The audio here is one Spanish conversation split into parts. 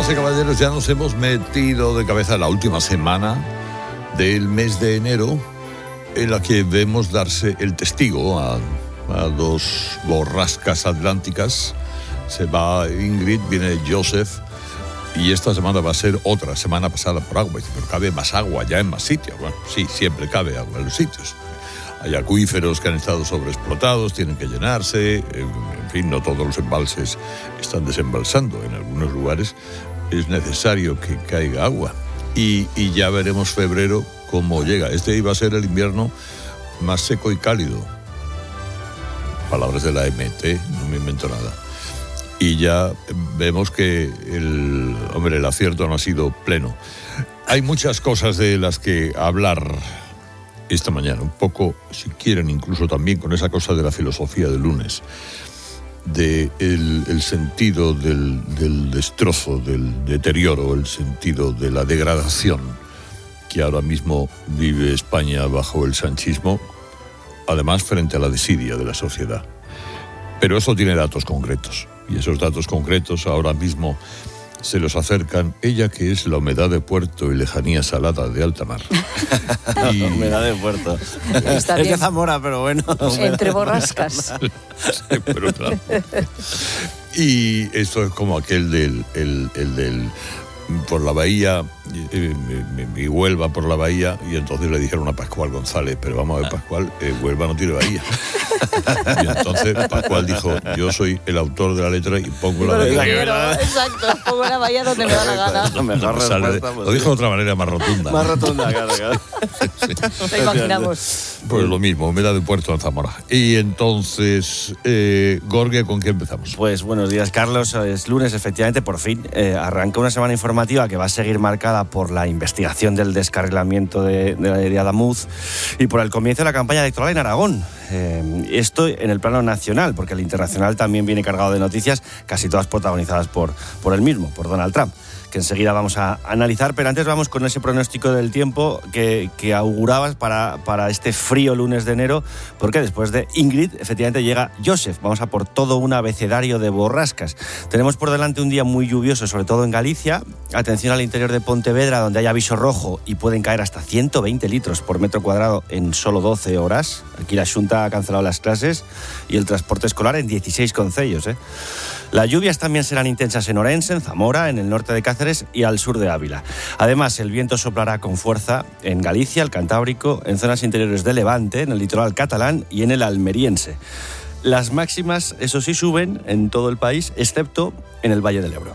Damas y caballeros, ya nos hemos metido de cabeza en la última semana del mes de enero, en la que vemos darse el testigo a dos borrascas atlánticas. Se va Ingrid, viene Joseph, y esta semana va a ser otra semana pasada por agua. Pero cabe más agua ya en más sitios. Bueno, sí, siempre cabe agua en los sitios. Hay acuíferos que han estado sobreexplotados, tienen que llenarse, en fin, no todos los embalses están desembalsando. En algunos lugares es necesario que caiga agua. Y ya veremos febrero cómo llega. Este iba a ser el invierno más seco y cálido. Palabras de la MT, no me invento nada. Y ya vemos que el acierto no ha sido pleno. Hay muchas cosas de las que hablar esta mañana, un poco, si quieren, incluso también con esa cosa de la filosofía del lunes, de el sentido del destrozo, del deterioro, el sentido de la degradación que ahora mismo vive España bajo el sanchismo, además frente a la desidia de la sociedad. Pero eso tiene datos concretos, y esos datos concretos ahora mismo se los acercan ella, que es la humedad de Puerto y lejanía salada de alta mar. Y humedad de Puerto. Está es bien. de Zamora, pero bueno. Entre borrascas. Sí, pero claro. Y esto es como aquel del por la bahía, y Huelva por la bahía, y entonces le dijeron a Pascual González, pero vamos a ver, Pascual, Huelva no tiene bahía. Y entonces Pascual dijo, yo soy el autor de la letra y pongo la bahía. Exacto, pongo la bahía donde me da la gana. Mejor respuesta, lo dijo de otra manera más rotunda. Más rotunda, claro. Sí. Lo imaginamos. Pues lo mismo, humedad de Puerto en Zamora. Y entonces, Gorge, ¿con qué empezamos? Pues buenos días, Carlos. Es lunes, efectivamente, por fin. Arranca una semana informativa que va a seguir marcada por la investigación del descarrilamiento de Adamuz y por el comienzo de la campaña electoral en Aragón. Esto en el plano nacional, porque el internacional también viene cargado de noticias, casi todas protagonizadas por el mismo, por Donald Trump, que enseguida vamos a analizar, pero antes vamos con ese pronóstico del tiempo que augurabas para este frío lunes de enero, porque después de Ingrid, efectivamente llega Joseph. Vamos a por todo un abecedario de borrascas. Tenemos por delante un día muy lluvioso, sobre todo en Galicia. Atención al interior de Pontevedra, donde hay aviso rojo y pueden caer hasta 120 litros por metro cuadrado en solo 12 horas. Aquí la Xunta ha cancelado las clases y el transporte escolar en 16 concellos. Las lluvias también serán intensas en Orense, en Zamora, en el norte de Cáceres y al sur de Ávila. Además, el viento soplará con fuerza en Galicia, el Cantábrico, en zonas interiores de Levante, en el litoral catalán y en el almeriense. Las máximas, eso sí, suben en todo el país, excepto en el Valle del Ebro.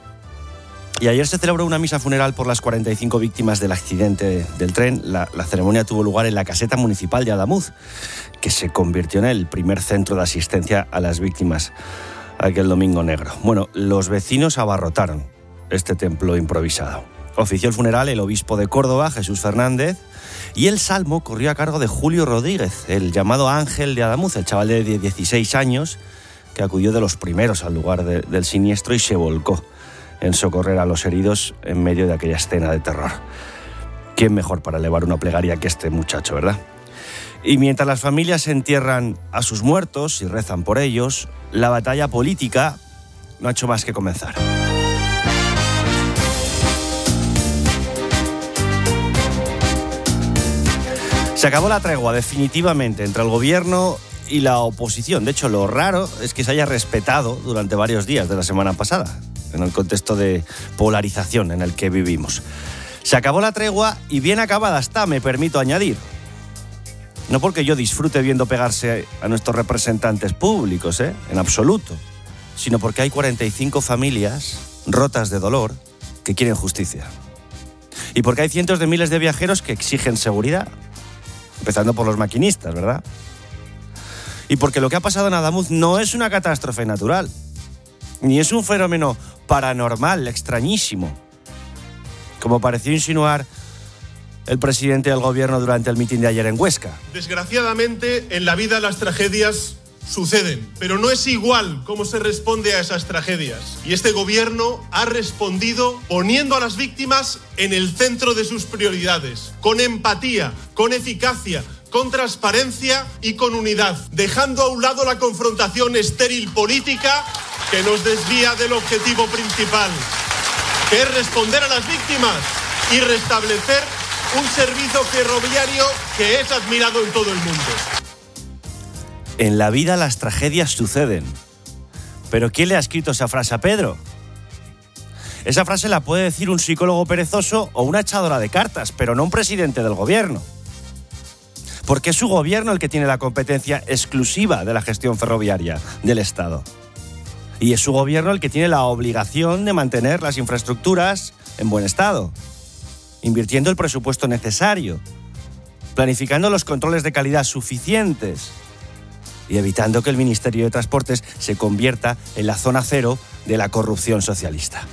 Y ayer se celebró una misa funeral por las 45 víctimas del accidente del tren. La ceremonia tuvo lugar en la caseta municipal de Adamuz, que se convirtió en el primer centro de asistencia a las víctimas aquel domingo negro. Bueno, los vecinos abarrotaron este templo improvisado. Ofició el funeral el obispo de Córdoba, Jesús Fernández, y el salmo corrió a cargo de Julio Rodríguez, el llamado Ángel de Adamuz, el chaval de 16 años que acudió de los primeros al lugar del siniestro y se volcó en socorrer a los heridos en medio de aquella escena de terror. ¿Quién mejor para elevar una plegaria que este muchacho, verdad? Y mientras las familias entierran a sus muertos y rezan por ellos, la batalla política no ha hecho más que comenzar. Se acabó la tregua definitivamente entre el gobierno y la oposición. De hecho, lo raro es que se haya respetado durante varios días de la semana pasada, en el contexto de polarización en el que vivimos. Se acabó la tregua y bien acabada está, me permito añadir. No porque yo disfrute viendo pegarse a nuestros representantes públicos, en absoluto, sino porque hay 45 familias rotas de dolor que quieren justicia. Y porque hay cientos de miles de viajeros que exigen seguridad, empezando por los maquinistas, ¿verdad? Y porque lo que ha pasado en Adamuz no es una catástrofe natural, ni es un fenómeno paranormal, extrañísimo, como pareció insinuar el presidente del gobierno durante el mitin de ayer en Huesca. Desgraciadamente, en la vida las tragedias suceden, pero no es igual cómo se responde a esas tragedias. Y este gobierno ha respondido poniendo a las víctimas en el centro de sus prioridades, con empatía, con eficacia, con transparencia y con unidad, dejando a un lado la confrontación estéril política que nos desvía del objetivo principal. que es responder a las víctimas y restablecer un servicio ferroviario que es admirado en todo el mundo. En la vida las tragedias suceden. ¿Pero quién le ha escrito esa frase a Pedro? Esa frase la puede decir un psicólogo perezoso o una echadora de cartas, pero no un presidente del gobierno. Porque es su gobierno el que tiene la competencia exclusiva de la gestión ferroviaria del Estado. Y es su gobierno el que tiene la obligación de mantener las infraestructuras en buen estado, invirtiendo el presupuesto necesario, planificando los controles de calidad suficientes y evitando que el Ministerio de Transportes se convierta en la zona cero de la corrupción socialista.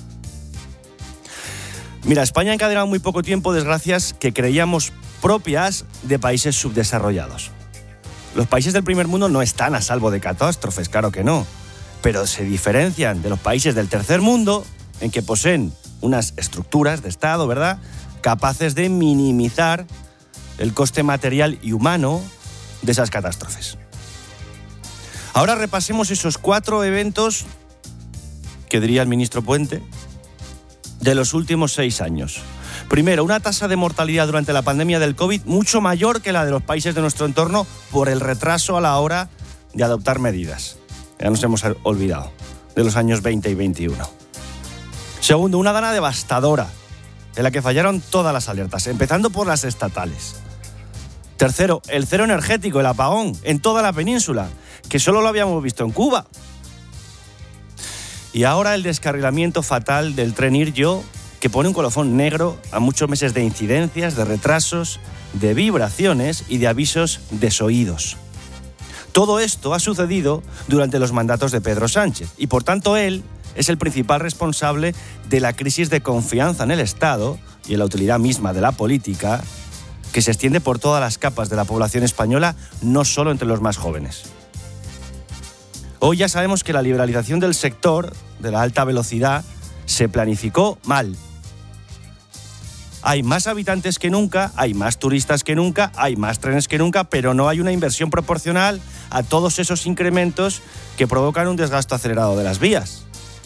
Mira, España ha encadenado muy poco tiempo desgracias que creíamos propias de países subdesarrollados. Los países del primer mundo no están a salvo de catástrofes, claro que no, pero se diferencian de los países del tercer mundo en que poseen unas estructuras de Estado, ¿verdad?, capaces de minimizar el coste material y humano de esas catástrofes. Ahora repasemos esos 4 eventos, que diría el ministro Puente, de los últimos 6 años. Primero, una tasa de mortalidad durante la pandemia del COVID mucho mayor que la de los países de nuestro entorno por el retraso a la hora de adoptar medidas. Ya nos hemos olvidado de los años 20 y 21. Segundo, una dana devastadora, en la que fallaron todas las alertas, empezando por las estatales. Tercero, el cero energético, el apagón, en toda la península, que solo lo habíamos visto en Cuba. Y ahora el descarrilamiento fatal del tren Iryo, que pone un colofón negro a muchos meses de incidencias, de retrasos, de vibraciones y de avisos desoídos. Todo esto ha sucedido durante los mandatos de Pedro Sánchez y, por tanto, él es el principal responsable de la crisis de confianza en el Estado y en la utilidad misma de la política, que se extiende por todas las capas de la población española, no solo entre los más jóvenes. Hoy ya sabemos que la liberalización del sector de la alta velocidad se planificó mal. Hay más habitantes que nunca, hay más turistas que nunca, hay más trenes que nunca, pero no hay una inversión proporcional a todos esos incrementos que provocan un desgasto acelerado de las vías.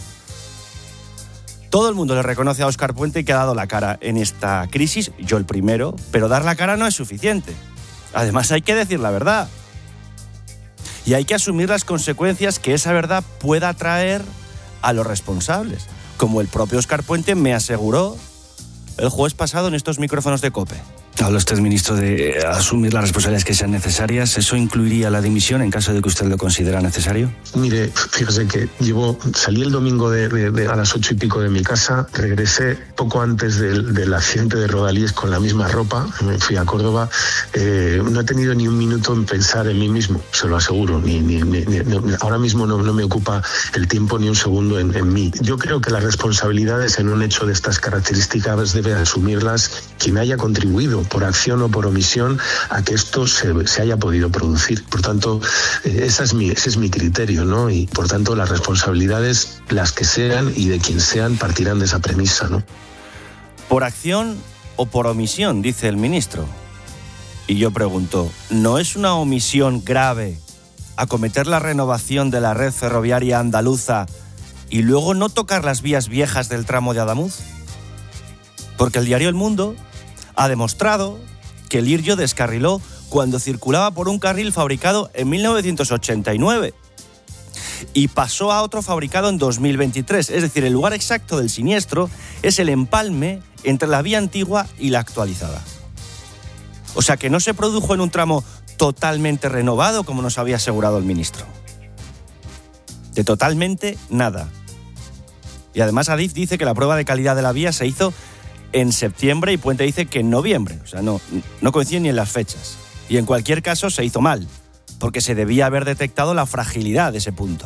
Todo el mundo le reconoce a Óscar Puente que ha dado la cara en esta crisis, yo el primero, pero dar la cara no es suficiente. Además hay que decir la verdad. Y hay que asumir las consecuencias que esa verdad pueda traer a los responsables, como el propio Óscar Puente me aseguró el jueves pasado en estos micrófonos de COPE. Habla usted, ministro, de asumir las responsabilidades que sean necesarias. ¿Eso incluiría la dimisión en caso de que usted lo considera necesario? Mire, fíjese que salí el domingo a las 8 y pico de mi casa, regresé poco antes del accidente de Rodalíes con la misma ropa, me fui a Córdoba. No he tenido ni un minuto en pensar en mí mismo, se lo aseguro. Ahora mismo no me ocupa el tiempo ni un segundo en mí. Yo creo que las responsabilidades en un hecho de estas características debe asumirlas quien haya contribuido por acción o por omisión a que esto se haya podido producir. Por tanto, ese es mi criterio, ¿no? Y por tanto las responsabilidades, las que sean y de quien sean, partirán de esa premisa, ¿no? Por acción o por omisión, dice el ministro. Y yo pregunto, ¿no es una omisión grave acometer la renovación de la red ferroviaria andaluza y luego no tocar las vías viejas del tramo de Adamuz? Porque el diario El Mundo ha demostrado que el Iryo descarriló cuando circulaba por un carril fabricado en 1989 y pasó a otro fabricado en 2023. Es decir, el lugar exacto del siniestro es el empalme entre la vía antigua y la actualizada. O sea que no se produjo en un tramo totalmente renovado, como nos había asegurado el ministro. De totalmente nada. Y además Adif dice que la prueba de calidad de la vía se hizo en septiembre y Puente dice que en noviembre. O sea, no coinciden ni en las fechas. Y en cualquier caso se hizo mal, porque se debía haber detectado la fragilidad de ese punto.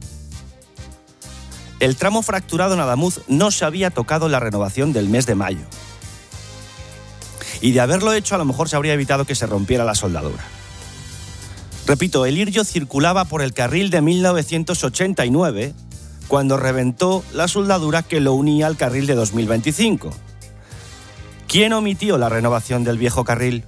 El tramo fracturado en Adamuz no se había tocado en la renovación del mes de mayo. Y de haberlo hecho, a lo mejor se habría evitado que se rompiera la soldadura. Repito, el Iryo circulaba por el carril de 1989, cuando reventó la soldadura que lo unía al carril de 2025. ¿Quién omitió la renovación del viejo carril?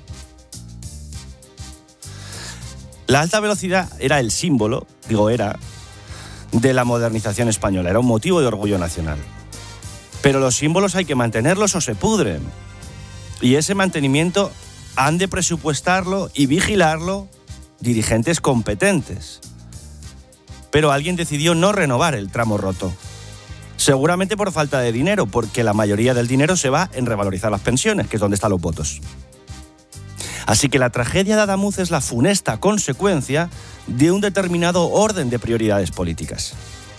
La alta velocidad era el símbolo, de la modernización española, era un motivo de orgullo nacional. Pero los símbolos hay que mantenerlos o se pudren. Y ese mantenimiento han de presupuestarlo y vigilarlo dirigentes competentes. Pero alguien decidió no renovar el tramo roto. Seguramente por falta de dinero, porque la mayoría del dinero se va en revalorizar las pensiones, que es donde están los votos. Así que la tragedia de Adamuz es la funesta consecuencia de un determinado orden de prioridades políticas.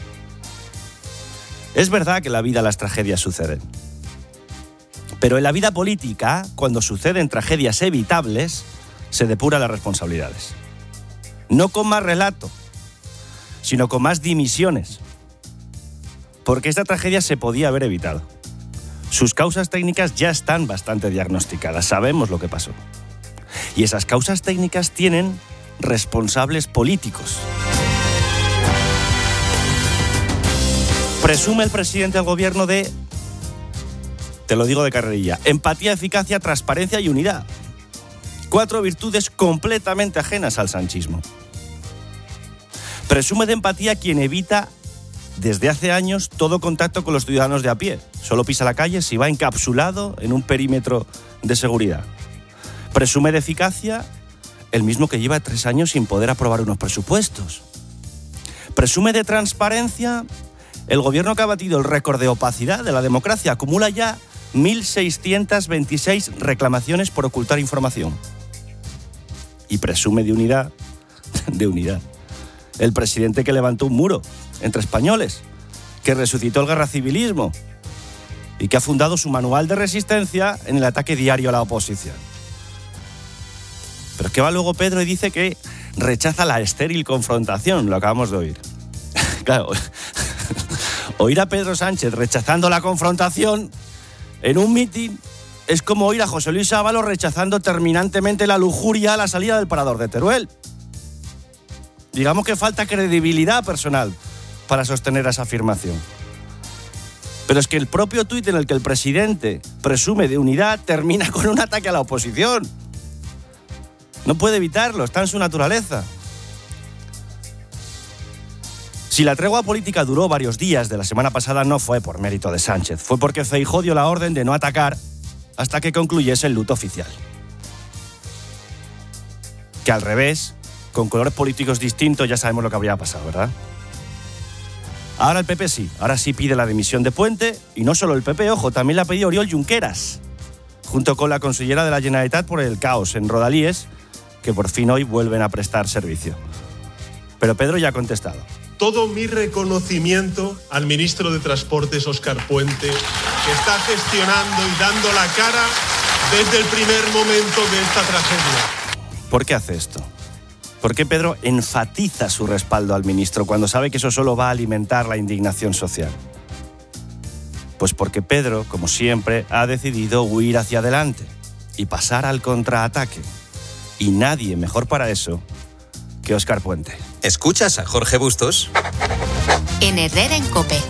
Es verdad que en la vida las tragedias suceden. Pero en la vida política, cuando suceden tragedias evitables, se depuran las responsabilidades. No con más relato, sino con más dimisiones. Porque esta tragedia se podía haber evitado. Sus causas técnicas ya están bastante diagnosticadas, sabemos lo que pasó. Y esas causas técnicas tienen responsables políticos. Presume el presidente del gobierno de, te lo digo de carrerilla, empatía, eficacia, transparencia y unidad. 4 virtudes completamente ajenas al sanchismo. Presume de empatía quien evita desde hace años todo contacto con los ciudadanos de a pie. Solo pisa la calle si va encapsulado en un perímetro de seguridad. Presume de eficacia el mismo que lleva 3 años sin poder aprobar unos presupuestos. Presume de transparencia el gobierno que ha batido el récord de opacidad de la democracia. Acumula ya 1.626 reclamaciones por ocultar información. Y presume de unidad, el presidente que levantó un muro entre españoles, que resucitó el guerracivilismo y que ha fundado su manual de resistencia en el ataque diario a la oposición. Pero es que va luego Pedro y dice que rechaza la estéril confrontación, lo acabamos de oír. Claro, oír a Pedro Sánchez rechazando la confrontación en un mitin es como oír a José Luis Ábalos rechazando terminantemente la lujuria a la salida del Parador de Teruel. Digamos que falta credibilidad personal para sostener esa afirmación. Pero es que el propio tuit en el que el presidente presume de unidad termina con un ataque a la oposición. No puede evitarlo, está en su naturaleza. Si la tregua política duró varios días de la semana pasada, no fue por mérito de Sánchez, fue porque Feijóo dio la orden de no atacar hasta que concluyese el luto oficial. Que al revés, con colores políticos distintos, ya sabemos lo que habría pasado, ¿verdad? Ahora el PP sí, ahora sí pide la dimisión de Puente, y no solo el PP, ojo, también la ha pedido Oriol Junqueras, junto con la consellera de la Generalitat por el caos en Rodalies, que por fin hoy vuelven a prestar servicio. Pero Pedro ya ha contestado. Todo mi reconocimiento al ministro de Transportes, Óscar Puente, que está gestionando y dando la cara desde el primer momento de esta tragedia. ¿Por qué hace esto? ¿Por qué Pedro enfatiza su respaldo al ministro cuando sabe que eso solo va a alimentar la indignación social? Pues porque Pedro, como siempre, ha decidido huir hacia adelante y pasar al contraataque. Y nadie mejor para eso que Óscar Puente. ¿Escuchas a Jorge Bustos? En Herrera en COPE.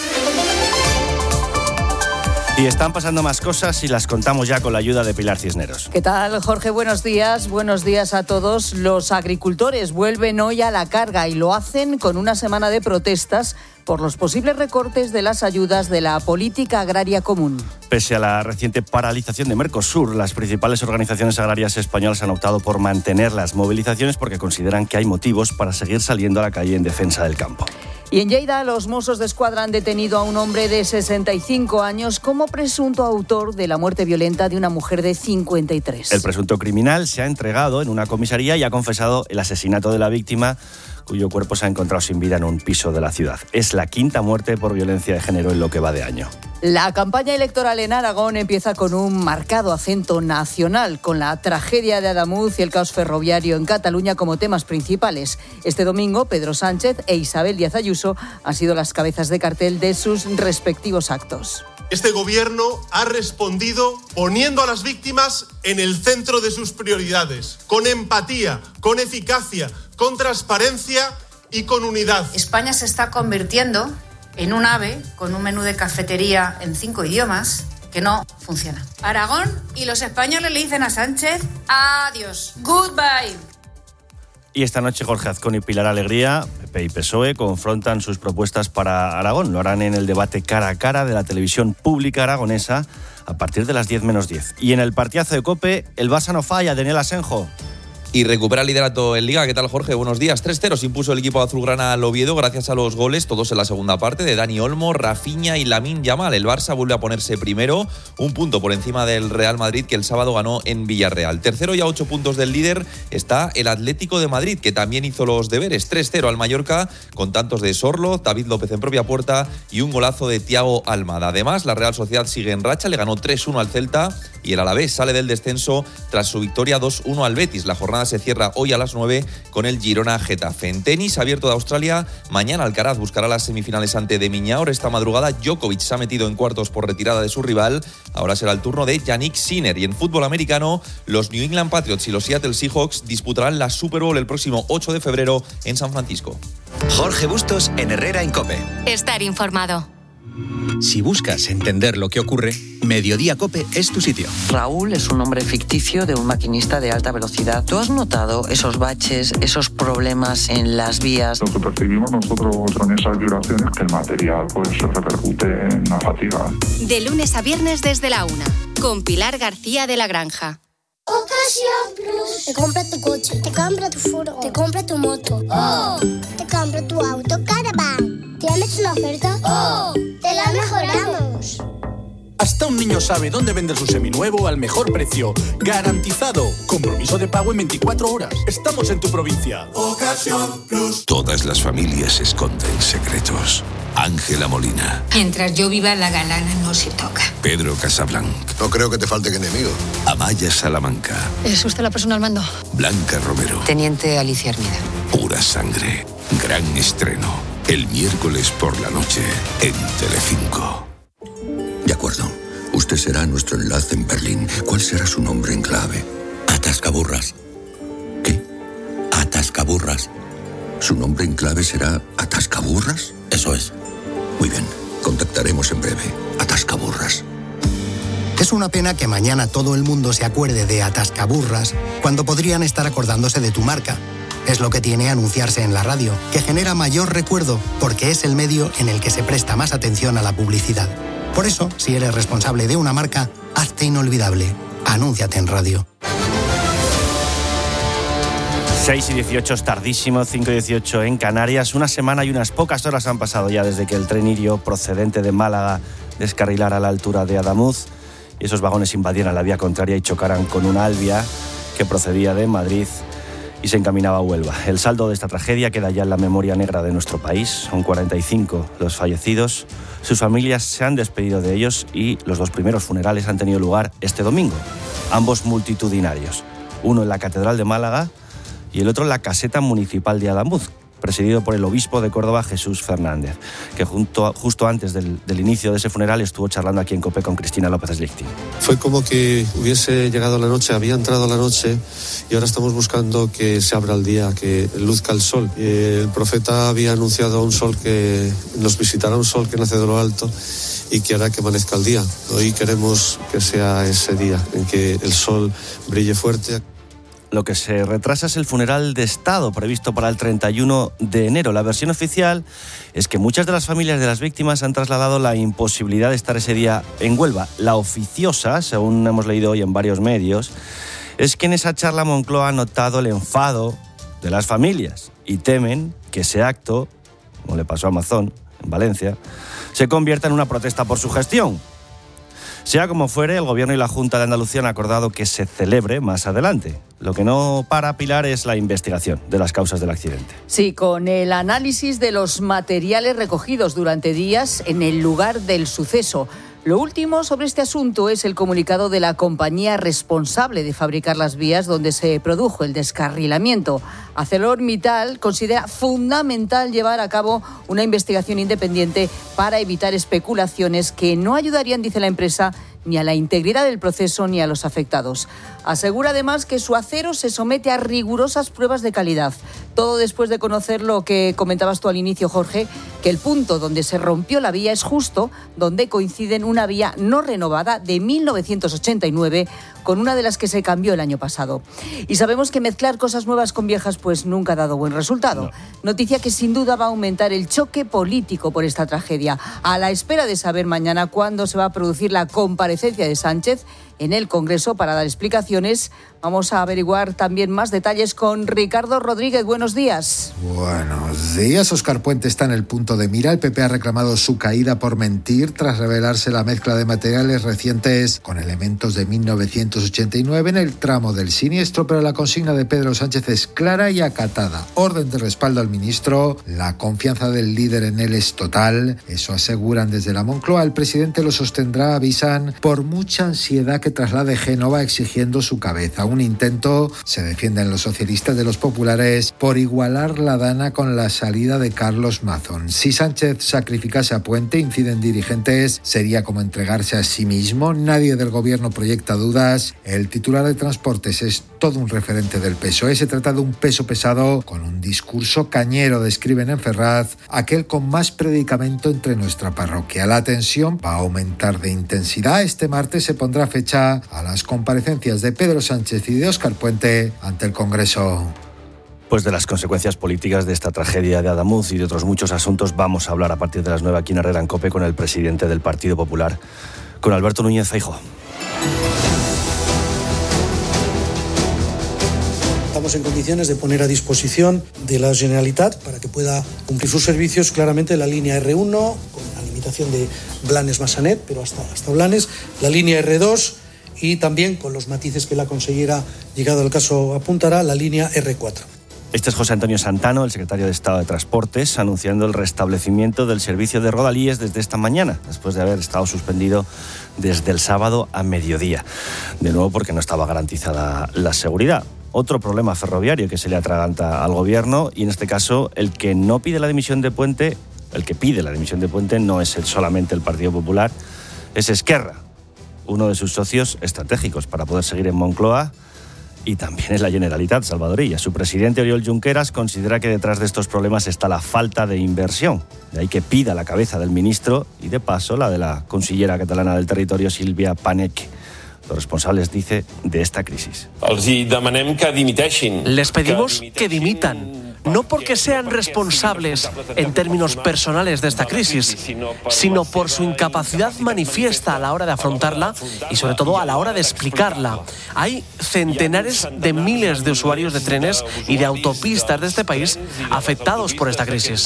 Y están pasando más cosas y las contamos ya con la ayuda de Pilar Cisneros. ¿Qué tal, Jorge? Buenos días a todos. Los agricultores vuelven hoy a la carga y lo hacen con una semana de protestas por los posibles recortes de las ayudas de la política agraria común. Pese a la reciente paralización de Mercosur, las principales organizaciones agrarias españolas han optado por mantener las movilizaciones porque consideran que hay motivos para seguir saliendo a la calle en defensa del campo. Y en Lleida, los Mossos d'Esquadra han detenido a un hombre de 65 años como presunto autor de la muerte violenta de una mujer de 53. El presunto criminal se ha entregado en una comisaría y ha confesado el asesinato de la víctima, cuyo cuerpo se ha encontrado sin vida en un piso de la ciudad. Es la quinta muerte por violencia de género en lo que va de año. La campaña electoral en Aragón empieza con un marcado acento nacional, con la tragedia de Adamuz y el caos ferroviario en Cataluña como temas principales. Este domingo, Pedro Sánchez e Isabel Díaz Ayuso han sido las cabezas de cartel de sus respectivos actos. Este gobierno ha respondido poniendo a las víctimas en el centro de sus prioridades, con empatía, con eficacia, con transparencia y con unidad. España se está convirtiendo en un AVE con un menú de cafetería en 5 idiomas que no funciona. Aragón y los españoles le dicen a Sánchez adiós, goodbye. Y esta noche Jorge Azcón y Pilar Alegría, PP y PSOE, confrontan sus propuestas para Aragón. Lo harán en el debate cara a cara de la televisión pública aragonesa a partir de las 10 menos 10. Y en el partidazo de COPE, el Barça no falla, Daniel Asenjo. Y recupera el liderato en Liga. ¿Qué tal, Jorge? Buenos días. 3-0 se impuso el equipo azulgrana al Oviedo gracias a los goles, todos en la segunda parte, de Dani Olmo, Rafinha y Lamine Yamal. El Barça vuelve a ponerse primero, un punto por encima del Real Madrid, que el sábado ganó en Villarreal. Tercero y a 8 puntos del líder está el Atlético de Madrid, que también hizo los deberes. 3-0 al Mallorca, con tantos de Sorlo, David López en propia puerta y un golazo de Thiago Almada. Además, la Real Sociedad sigue en racha, le ganó 3-1 al Celta y el Alavés sale del descenso tras su victoria 2-1 al Betis. La jornada se cierra hoy a las 9 con el Girona-Getafe. En tenis, abierto de Australia, mañana Alcaraz buscará las semifinales ante de Miñaur. Esta madrugada Djokovic se ha metido en cuartos por retirada de su rival. Ahora será el turno de Jannik Sinner. Y en fútbol americano, los New England Patriots y los Seattle Seahawks disputarán la Super Bowl el próximo 8 de febrero en San Francisco. Jorge Bustos en Herrera en COPE. Estar informado. Si buscas entender lo que ocurre, Mediodía COPE es tu sitio. Raúl es un nombre ficticio de un maquinista de alta velocidad. ¿Tú has notado esos baches, esos problemas en las vías? Lo que percibimos nosotros son esas vibraciones que el material pues repercute en la fatiga. De lunes a viernes desde la 1, con Pilar García de la Granja. Ocasión Plus. Te compra tu coche, te compra tu furgo, te compra tu moto. ¡Oh! Te compra tu auto Caravan. ¿Tienes una oferta? ¡Oh! ¡Te la mejoramos! Hasta un niño sabe dónde vender su seminuevo al mejor precio. ¡Garantizado! Compromiso de pago en 24 horas. Estamos en tu provincia. Ocasión Plus. Todas las familias esconden secretos. Ángela Molina. Mientras yo viva, la galana no se toca. Pedro Casablanc. No creo que te falten enemigos. Amaya Salamanca. ¿Es usted la persona al mando? Blanca Romero. Teniente Alicia Hermida. Pura sangre. Gran estreno. El miércoles por la noche en Telecinco. De acuerdo. Usted será nuestro enlace en Berlín. ¿Cuál será su nombre en clave? Atascaburras. ¿Qué? Atascaburras. ¿Su nombre en clave será Atascaburras? Eso es. Muy bien. Contactaremos en breve. Atascaburras. Es una pena que mañana todo el mundo se acuerde de Atascaburras cuando podrían estar acordándose de tu marca. Es lo que tiene anunciarse en la radio, que genera mayor recuerdo porque es el medio en el que se presta más atención a la publicidad. Por eso, si eres responsable de una marca, hazte inolvidable. Anúnciate en radio. 6:18 es tardísimo, 5:18 en Canarias. Una semana y unas pocas horas han pasado ya desde que el tren Irio procedente de Málaga descarrilara a la altura de Adamuz y esos vagones invadieran la vía contraria y chocaran con una Albia que procedía de Madrid y se encaminaba a Huelva. El saldo de esta tragedia queda ya en la memoria negra de nuestro país. Son 45 los fallecidos. Sus familias se han despedido de ellos y los dos primeros funerales han tenido lugar este domingo. Ambos multitudinarios. Uno en la Catedral de Málaga y el otro en la Caseta Municipal de Adamuz, presidido por el obispo de Córdoba, Jesús Fernández, que justo antes del inicio de ese funeral estuvo charlando aquí en COPE con Cristina López Slichting. Fue como que hubiese llegado la noche, había entrado la noche y ahora estamos buscando que se abra el día, que luzca el sol. El profeta había anunciado un sol que nos visitará, un sol que nace de lo alto y que hará que amanezca el día. Hoy queremos que sea ese día en que el sol brille fuerte. Lo que se retrasa es el funeral de Estado previsto para el 31 de enero. La versión oficial es que muchas de las familias de las víctimas han trasladado la imposibilidad de estar ese día en Huelva. La oficiosa, según hemos leído hoy en varios medios, es que en esa charla Moncloa ha notado el enfado de las familias y temen que ese acto, como le pasó a Mazón en Valencia, se convierta en una protesta por su gestión. Sea como fuere, el Gobierno y la Junta de Andalucía han acordado que se celebre más adelante. Lo que no para, Pilar, es la investigación de las causas del accidente. Sí, con el análisis de los materiales recogidos durante días en el lugar del suceso. Lo último sobre este asunto es el comunicado de la compañía responsable de fabricar las vías donde se produjo el descarrilamiento. ArcelorMittal considera fundamental llevar a cabo una investigación independiente para evitar especulaciones que no ayudarían, dice la empresa, ni a la integridad del proceso ni a los afectados. Asegura además que su acero se somete a rigurosas pruebas de calidad. Todo después de conocer lo que comentabas tú al inicio, Jorge, que el punto donde se rompió la vía es justo donde coinciden una vía no renovada de 1989 con una de las que se cambió el año pasado. Y sabemos que mezclar cosas nuevas con viejas pues nunca ha dado buen resultado. Noticia que sin duda va a aumentar el choque político por esta tragedia, a la espera de saber mañana cuándo se va a producir la comparecencia de Sánchez en el Congreso para dar explicaciones. Vamos a averiguar también más detalles con Ricardo Rodríguez. Buenos días. Buenos días. Óscar Puente está en el punto de mira. El PP ha reclamado su caída por mentir tras revelarse la mezcla de materiales recientes con elementos de 1989 en el tramo del siniestro, pero la consigna de Pedro Sánchez es clara y acatada. Orden de respaldo al ministro. La confianza del líder en él es total. Eso aseguran desde la Moncloa. El presidente lo sostendrá, avisan, por mucha ansiedad que traslade Génova exigiendo su cabeza. Un intento, se defienden los socialistas, de los populares por igualar la dana con la salida de Carlos Mazón. Si Sánchez sacrificase a Puente, inciden dirigentes, sería como entregarse a sí mismo. Nadie del gobierno proyecta dudas. El titular de Transportes es todo un referente del PSOE. Se trata de un peso pesado con un discurso cañero, describen en Ferraz, aquel con más predicamento entre nuestra parroquia. La tensión va a aumentar de intensidad. Este martes se pondrá fecha a las comparecencias de Pedro Sánchez y de Óscar Puente ante el Congreso. Pues de las consecuencias políticas de esta tragedia de Adamuz y de otros muchos asuntos vamos a hablar a partir de las 9 aquí en Herrera en COPE con el presidente del Partido Popular, con Alberto Núñez Feijóo. Estamos en condiciones de poner a disposición de la Generalitat para que pueda cumplir sus servicios claramente la línea R1 con la limitación de Blanes-Massanet, pero hasta Blanes, la línea R2 y también con los matices que la consellera, llegado el caso, apuntará, la línea R4. Este es José Antonio Santano, el secretario de Estado de Transportes, anunciando el restablecimiento del servicio de Rodalíes desde esta mañana, después de haber estado suspendido desde el sábado a mediodía. De nuevo porque no estaba garantizada la seguridad. Otro problema ferroviario que se le atraganta al gobierno, y en este caso el que no pide la dimisión de Puente, el que pide la dimisión de Puente no es solamente el Partido Popular, es Esquerra, uno de sus socios estratégicos para poder seguir en Moncloa, y también es la Generalitat, Salvador Illa. Su presidente, Oriol Junqueras, considera que detrás de estos problemas está la falta de inversión. De ahí que pida la cabeza del ministro y, de paso, la de la consellera catalana del territorio, Sílvia Paneque. Los responsables, dice, de esta crisis. Les pedimos que dimitan. No porque sean responsables en términos personales de esta crisis, sino por su incapacidad manifiesta a la hora de afrontarla y sobre todo a la hora de explicarla. Hay centenares de miles de usuarios de trenes y de autopistas de este país afectados por esta crisis.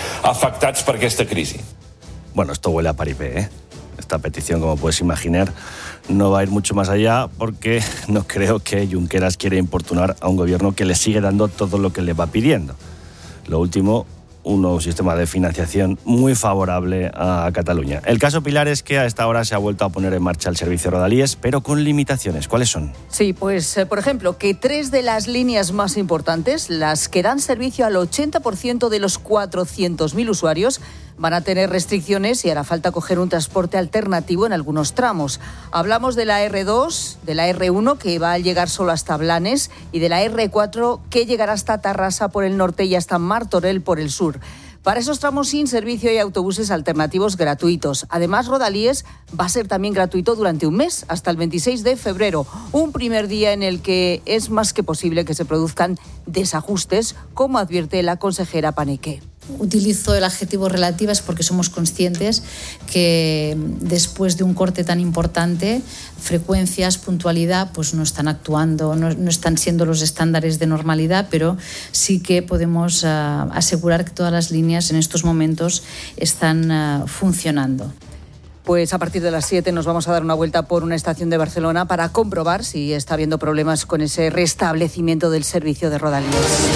Bueno, esto huele a paripé, ¿eh? Esta petición, como puedes imaginar, no va a ir mucho más allá porque no creo que Junqueras quiera importunar a un gobierno que le sigue dando todo lo que le va pidiendo. Lo último, un nuevo sistema de financiación muy favorable a Cataluña. El caso Pilar es que a esta hora se ha vuelto a poner en marcha el servicio Rodalíes, pero con limitaciones. ¿Cuáles son? Sí, pues por ejemplo, que 3 de las líneas más importantes, las que dan servicio al 80% de los 400.000 usuarios, van a tener restricciones y hará falta coger un transporte alternativo en algunos tramos. Hablamos de la R2, de la R1, que va a llegar solo hasta Blanes, y de la R4, que llegará hasta Tarrasa por el norte y hasta Martorell por el sur. Para esos tramos sin servicio hay autobuses alternativos gratuitos. Además, Rodalíes va a ser también gratuito durante un mes, hasta el 26 de febrero. Un primer día en el que es más que posible que se produzcan desajustes, como advierte la consejera Paneque. Utilizo el adjetivo relativas porque somos conscientes que después de un corte tan importante, frecuencias, puntualidad, pues no están actuando, no están siendo los estándares de normalidad, pero sí que podemos asegurar que todas las líneas en estos momentos están funcionando. Pues a partir de las 7 nos vamos a dar una vuelta por una estación de Barcelona para comprobar si está habiendo problemas con ese restablecimiento del servicio de Rodalíes.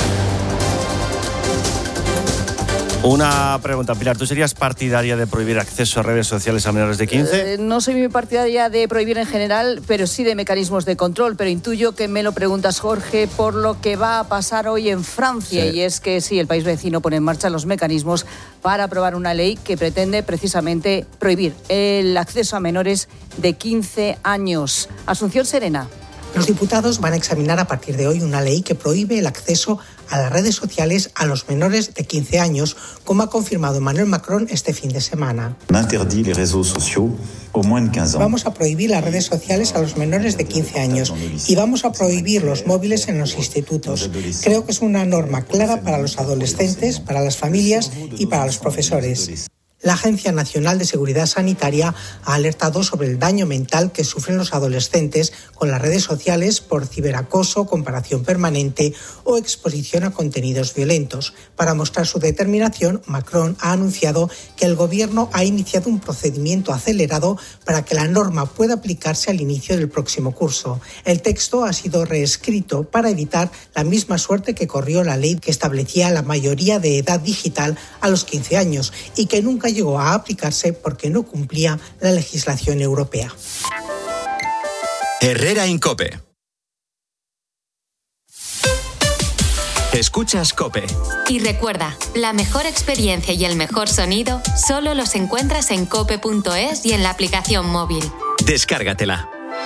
Una pregunta, Pilar, ¿tú serías partidaria de prohibir acceso a redes sociales a menores de 15? No soy muy partidaria de prohibir en general, pero sí de mecanismos de control. Pero intuyo que me lo preguntas, Jorge, por lo que va a pasar hoy en Francia. Sí. Y es que sí, el país vecino pone en marcha los mecanismos para aprobar una ley que pretende precisamente prohibir el acceso a menores de 15 años. Asunción Serena. Los diputados van a examinar a partir de hoy una ley que prohíbe el acceso a las redes sociales a los menores de 15 años, como ha confirmado Emmanuel Macron este fin de semana. Vamos a prohibir las redes sociales a los menores de 15 años y vamos a prohibir los móviles en los institutos. Creo que es una norma clara para los adolescentes, para las familias y para los profesores. La Agencia Nacional de Seguridad Sanitaria ha alertado sobre el daño mental que sufren los adolescentes con las redes sociales por ciberacoso, comparación permanente o exposición a contenidos violentos. Para mostrar su determinación, Macron ha anunciado que el Gobierno ha iniciado un procedimiento acelerado para que la norma pueda aplicarse al inicio del próximo curso. El texto ha sido reescrito para evitar la misma suerte que corrió la ley que establecía la mayoría de edad digital a los 15 años y que nunca llegó a aplicarse porque no cumplía la legislación europea. Herrera en COPE. Escuchas COPE. Y recuerda, la mejor experiencia y el mejor sonido solo los encuentras en cope.es y en la aplicación móvil. Descárgatela.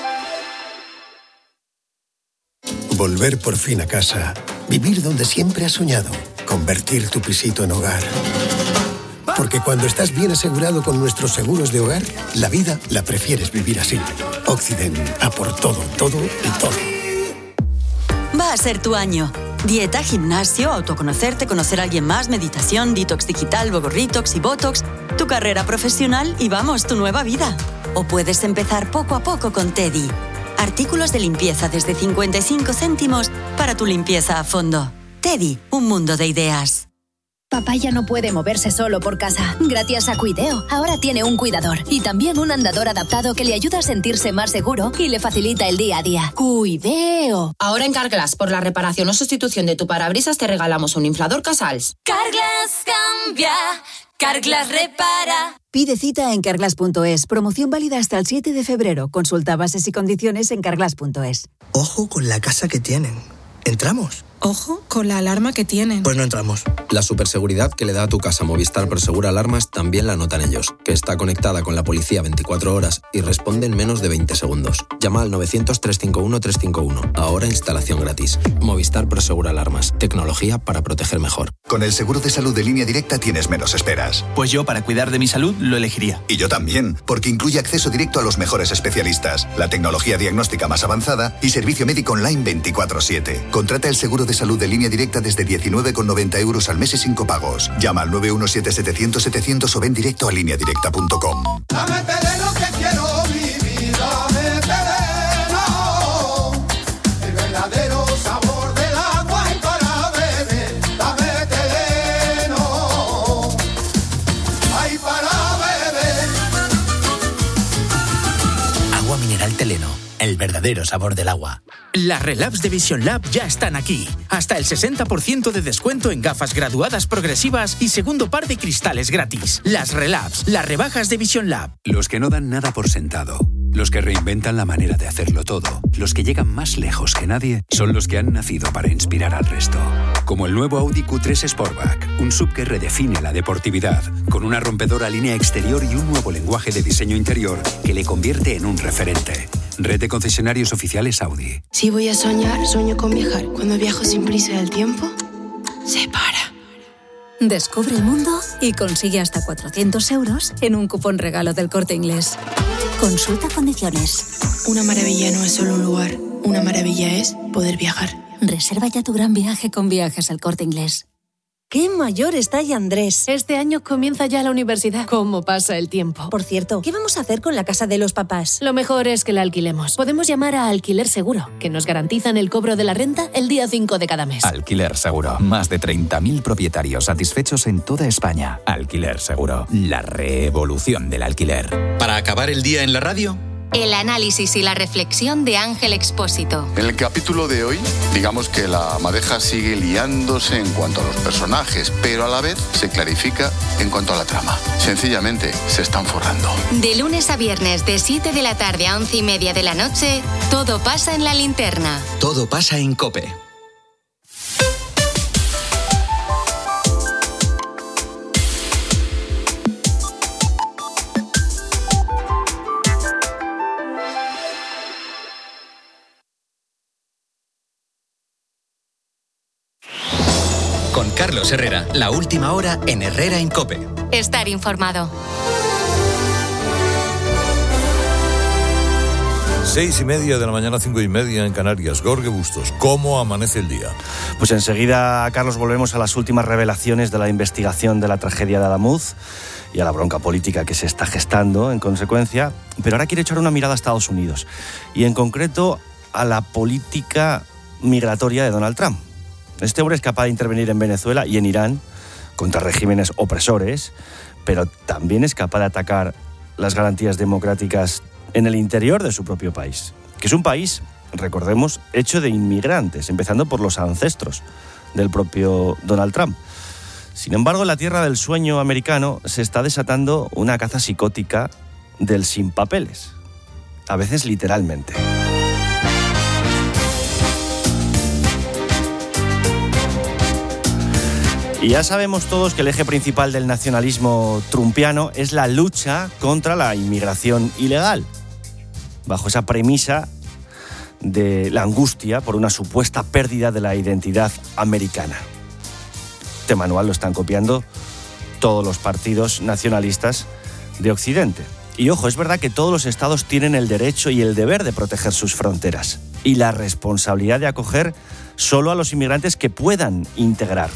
Volver por fin a casa. Vivir donde siempre has soñado. Convertir tu pisito en hogar. Porque cuando estás bien asegurado con nuestros seguros de hogar, la vida la prefieres vivir así. Occident, a por todo, todo y todo. Va a ser tu año. Dieta, gimnasio, autoconocerte, conocer a alguien más, meditación, detox digital, Bogorritox y Botox, tu carrera profesional y vamos, tu nueva vida. O puedes empezar poco a poco con Teddy. Artículos de limpieza desde 55 céntimos para tu limpieza a fondo. Teddy, un mundo de ideas. Papá ya no puede moverse solo por casa. Gracias a Cuideo, ahora tiene un cuidador y también un andador adaptado que le ayuda a sentirse más seguro y le facilita el día a día. Cuideo. Ahora en Carglass, por la reparación o sustitución de tu parabrisas, te regalamos un inflador Casals. Carglass cambia, Carglass repara. Pide cita en carglass.es. Promoción válida hasta el 7 de febrero. Consulta bases y condiciones en carglass.es. Ojo con la casa que tienen. ¿Entramos? Ojo con la alarma que tienen. Pues no entramos. La superseguridad que le da a tu casa Movistar Prosegura Alarmas también la notan ellos, que está conectada con la policía 24 horas y responde en menos de 20 segundos. Llama al 900-351-351. Ahora instalación gratis. Movistar Prosegura Alarmas. Tecnología para proteger mejor. Con el seguro de salud de Línea Directa tienes menos esperas. Pues yo, para cuidar de mi salud, lo elegiría. Y yo también, porque incluye acceso directo a los mejores especialistas, la tecnología diagnóstica más avanzada y servicio médico online 24/7. Contrata el seguro de salud de Línea Directa desde 19,90 € al mes y sin copagos. Llama al 917-700-700 o ven directo a lineadirecta.com. Dame Teleno que quiero vivir, dame Teleno, el verdadero sabor del agua y para beber, dame Teleno, ay para beber. Agua mineral Teleno, el verdadero sabor del agua. Las relabs de Vision Lab ya están aquí. Hasta el 60% de descuento en gafas graduadas progresivas y segundo par de cristales gratis. Las relabs, las rebajas de Vision Lab. Los que no dan nada por sentado, los que reinventan la manera de hacerlo todo, los que llegan más lejos que nadie, son los que han nacido para inspirar al resto. Como el nuevo Audi Q3 Sportback, un SUV que redefine la deportividad, con una rompedora línea exterior y un nuevo lenguaje de diseño interior que le convierte en un referente. Red de concesionarios oficiales Audi. Si voy a soñar, sueño con viajar. Cuando viajo sin prisa del tiempo, se para. Descubre el mundo y consigue hasta 400 € en un cupón regalo del Corte Inglés. Consulta condiciones. Una maravilla no es solo un lugar. Una maravilla es poder viajar. Reserva ya tu gran viaje con Viajes al Corte Inglés. ¡Qué mayor está ya Andrés! Este año comienza ya la universidad. ¿Cómo pasa el tiempo? Por cierto, ¿qué vamos a hacer con la casa de los papás? Lo mejor es que la alquilemos. Podemos llamar a Alquiler Seguro, que nos garantizan el cobro de la renta el día 5 de cada mes. Alquiler Seguro. Más de 30.000 propietarios satisfechos en toda España. Alquiler Seguro. La revolución del alquiler. Para acabar el día en la radio, El análisis y la reflexión de Ángel Expósito. En el capítulo de hoy, digamos que la madeja sigue liándose en cuanto a los personajes, pero a la vez se clarifica en cuanto a la trama. Sencillamente, se están forrando. De lunes a viernes, de 7 de la tarde a 11:30 de la noche, todo pasa en La Linterna. todo pasa en COPE. Con Carlos Herrera, la última hora en Herrera en COPE. Estar informado. 6:30 de la mañana, 5:30 en Canarias. Jorge Bustos, ¿cómo amanece el día? Pues enseguida, Carlos, volvemos a las últimas revelaciones de la investigación de la tragedia de Adamuz y a la bronca política que se está gestando en consecuencia. Pero ahora quiero echar una mirada a Estados Unidos y en concreto a la política migratoria de Donald Trump. Este hombre es capaz de intervenir en Venezuela y en Irán contra regímenes opresores, pero también es capaz de atacar las garantías democráticas en el interior de su propio país, que es un país, recordemos, hecho de inmigrantes, empezando por los ancestros del propio Donald Trump. Sin embargo, en la tierra del sueño americano se está desatando una caza psicótica del sin papeles, a veces literalmente. Y ya sabemos todos que el eje principal del nacionalismo trumpiano es la lucha contra la inmigración ilegal, bajo esa premisa de la angustia por una supuesta pérdida de la identidad americana. Este manual lo están copiando todos los partidos nacionalistas de Occidente. Y ojo, es verdad que todos los estados tienen el derecho y el deber de proteger sus fronteras y la responsabilidad de acoger solo a los inmigrantes que puedan integrar.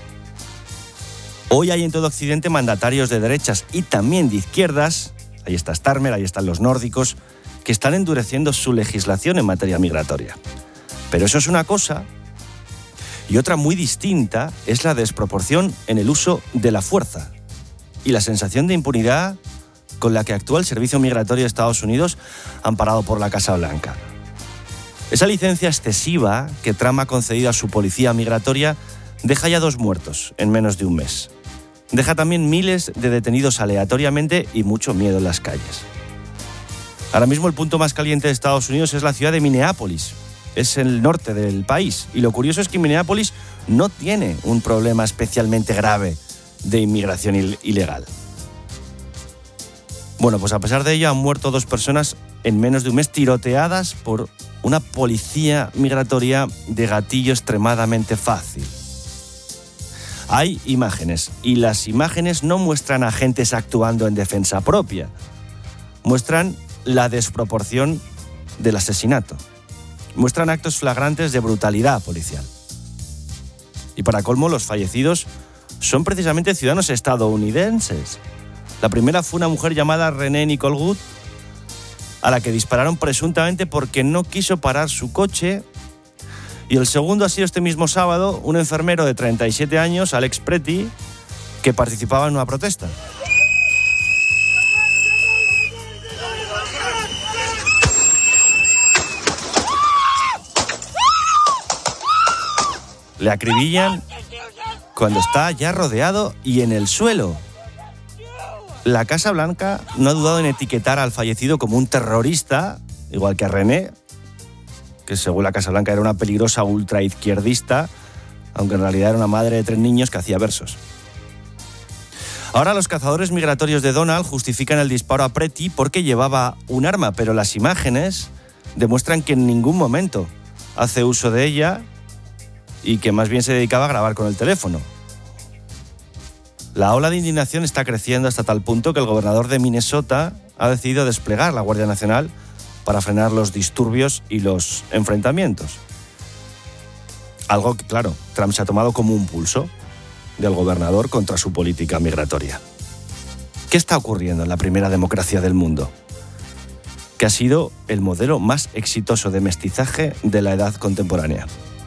Hoy hay en todo Occidente mandatarios de derechas y también de izquierdas, ahí está Starmer, ahí están los nórdicos, que están endureciendo su legislación en materia migratoria. Pero eso es una cosa, y otra muy distinta es la desproporción en el uso de la fuerza y la sensación de impunidad con la que actúa el Servicio Migratorio de Estados Unidos, amparado por la Casa Blanca. Esa licencia excesiva que Trump ha concedido a su policía migratoria deja ya 2 muertos en menos de un mes. Deja también miles de detenidos aleatoriamente y mucho miedo en las calles. Ahora mismo el punto más caliente de Estados Unidos es la ciudad de Minneapolis. Es el norte del país. Y lo curioso es que Minneapolis no tiene un problema especialmente grave de inmigración ilegal. Bueno, pues a pesar de ello han muerto 2 personas en menos de un mes tiroteadas por una policía migratoria de gatillo extremadamente fácil. Hay imágenes, y las imágenes no muestran agentes actuando en defensa propia. Muestran la desproporción del asesinato. Muestran actos flagrantes de brutalidad policial. Y para colmo, los fallecidos son precisamente ciudadanos estadounidenses. La primera fue una mujer llamada Renee Nicole Good, a la que dispararon presuntamente porque no quiso parar su coche. Y el segundo ha sido este mismo sábado un enfermero de 37 años, Alex Pretty, que participaba en una protesta. Le acribillan cuando está ya rodeado y en el suelo. La Casa Blanca no ha dudado en etiquetar al fallecido como un terrorista, igual que a René, que según la Casa Blanca era una peligrosa ultraizquierdista, aunque en realidad era una madre de 3 niños que hacía versos. Ahora los cazadores migratorios de Donald justifican el disparo a Pretty porque llevaba un arma, pero las imágenes demuestran que en ningún momento hace uso de ella y que más bien se dedicaba a grabar con el teléfono. La ola de indignación está creciendo hasta tal punto que el gobernador de Minnesota ha decidido desplegar la Guardia Nacional para frenar los disturbios y los enfrentamientos. Algo que, claro, Trump se ha tomado como un pulso del gobernador contra su política migratoria. ¿Qué está ocurriendo en la primera democracia del mundo? Que ha sido el modelo más exitoso de mestizaje de la edad contemporánea.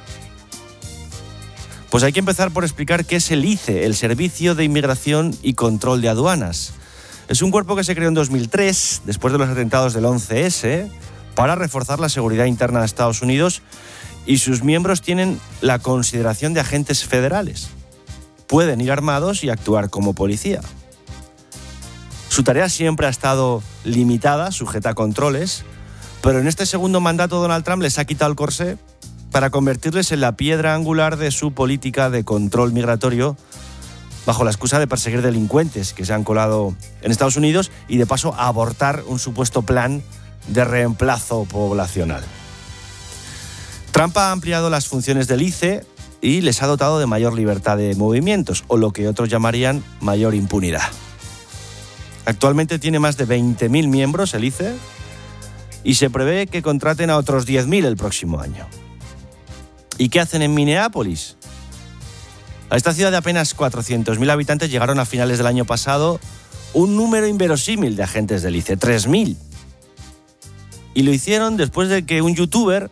Pues hay que empezar por explicar qué es el ICE, el Servicio de Inmigración y Control de Aduanas. Es un cuerpo que se creó en 2003, después de los atentados del 11S, para reforzar la seguridad interna de Estados Unidos, y sus miembros tienen la consideración de agentes federales. Pueden ir armados y actuar como policía. Su tarea siempre ha estado limitada, sujeta a controles, pero en este segundo mandato Donald Trump les ha quitado el corsé para convertirles en la piedra angular de su política de control migratorio, bajo la excusa de perseguir delincuentes que se han colado en Estados Unidos y de paso abortar un supuesto plan de reemplazo poblacional. Trump ha ampliado las funciones del ICE y les ha dotado de mayor libertad de movimientos, o lo que otros llamarían mayor impunidad. Actualmente tiene más de 20.000 miembros el ICE y se prevé que contraten a otros 10.000 el próximo año. ¿Y qué hacen en Minneapolis? A esta ciudad de apenas 400.000 habitantes llegaron a finales del año pasado un número inverosímil de agentes del ICE, 3.000. Y lo hicieron después de que un youtuber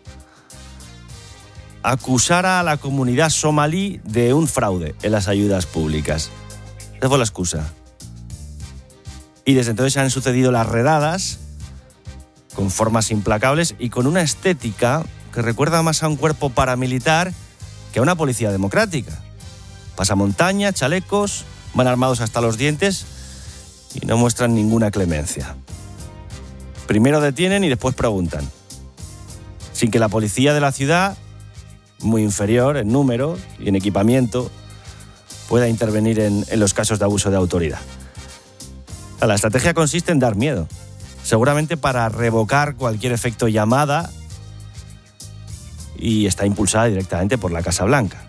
acusara a la comunidad somalí de un fraude en las ayudas públicas. Esa fue la excusa. Y desde entonces han sucedido las redadas con formas implacables y con una estética que recuerda más a un cuerpo paramilitar que a una policía democrática. Pasamontaña, chalecos, van armados hasta los dientes y no muestran ninguna clemencia. Primero detienen y después preguntan, sin que la policía de la ciudad, muy inferior en número y en equipamiento, pueda intervenir en los casos de abuso de autoridad. La estrategia consiste en dar miedo, seguramente para revocar cualquier efecto llamada, y está impulsada directamente por la Casa Blanca.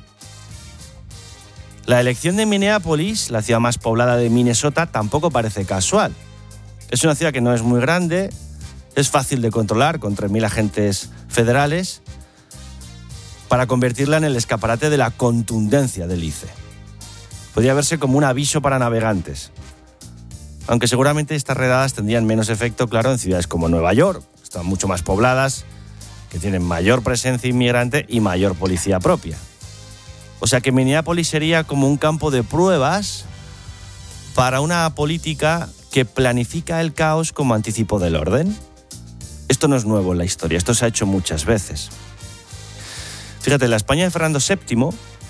La elección de Minneapolis, la ciudad más poblada de Minnesota, tampoco parece casual. Es una ciudad que no es muy grande, es fácil de controlar con 3.000 agentes federales, para convertirla en el escaparate de la contundencia del ICE. Podría verse como un aviso para navegantes. Aunque seguramente estas redadas tendrían menos efecto, claro, en ciudades como Nueva York, están mucho más pobladas, que tienen mayor presencia inmigrante y mayor policía propia. O sea que Minneapolis sería como un campo de pruebas para una política que planifica el caos como anticipo del orden. Esto no es nuevo en la historia, esto se ha hecho muchas veces. Fíjate, en la España de Fernando VII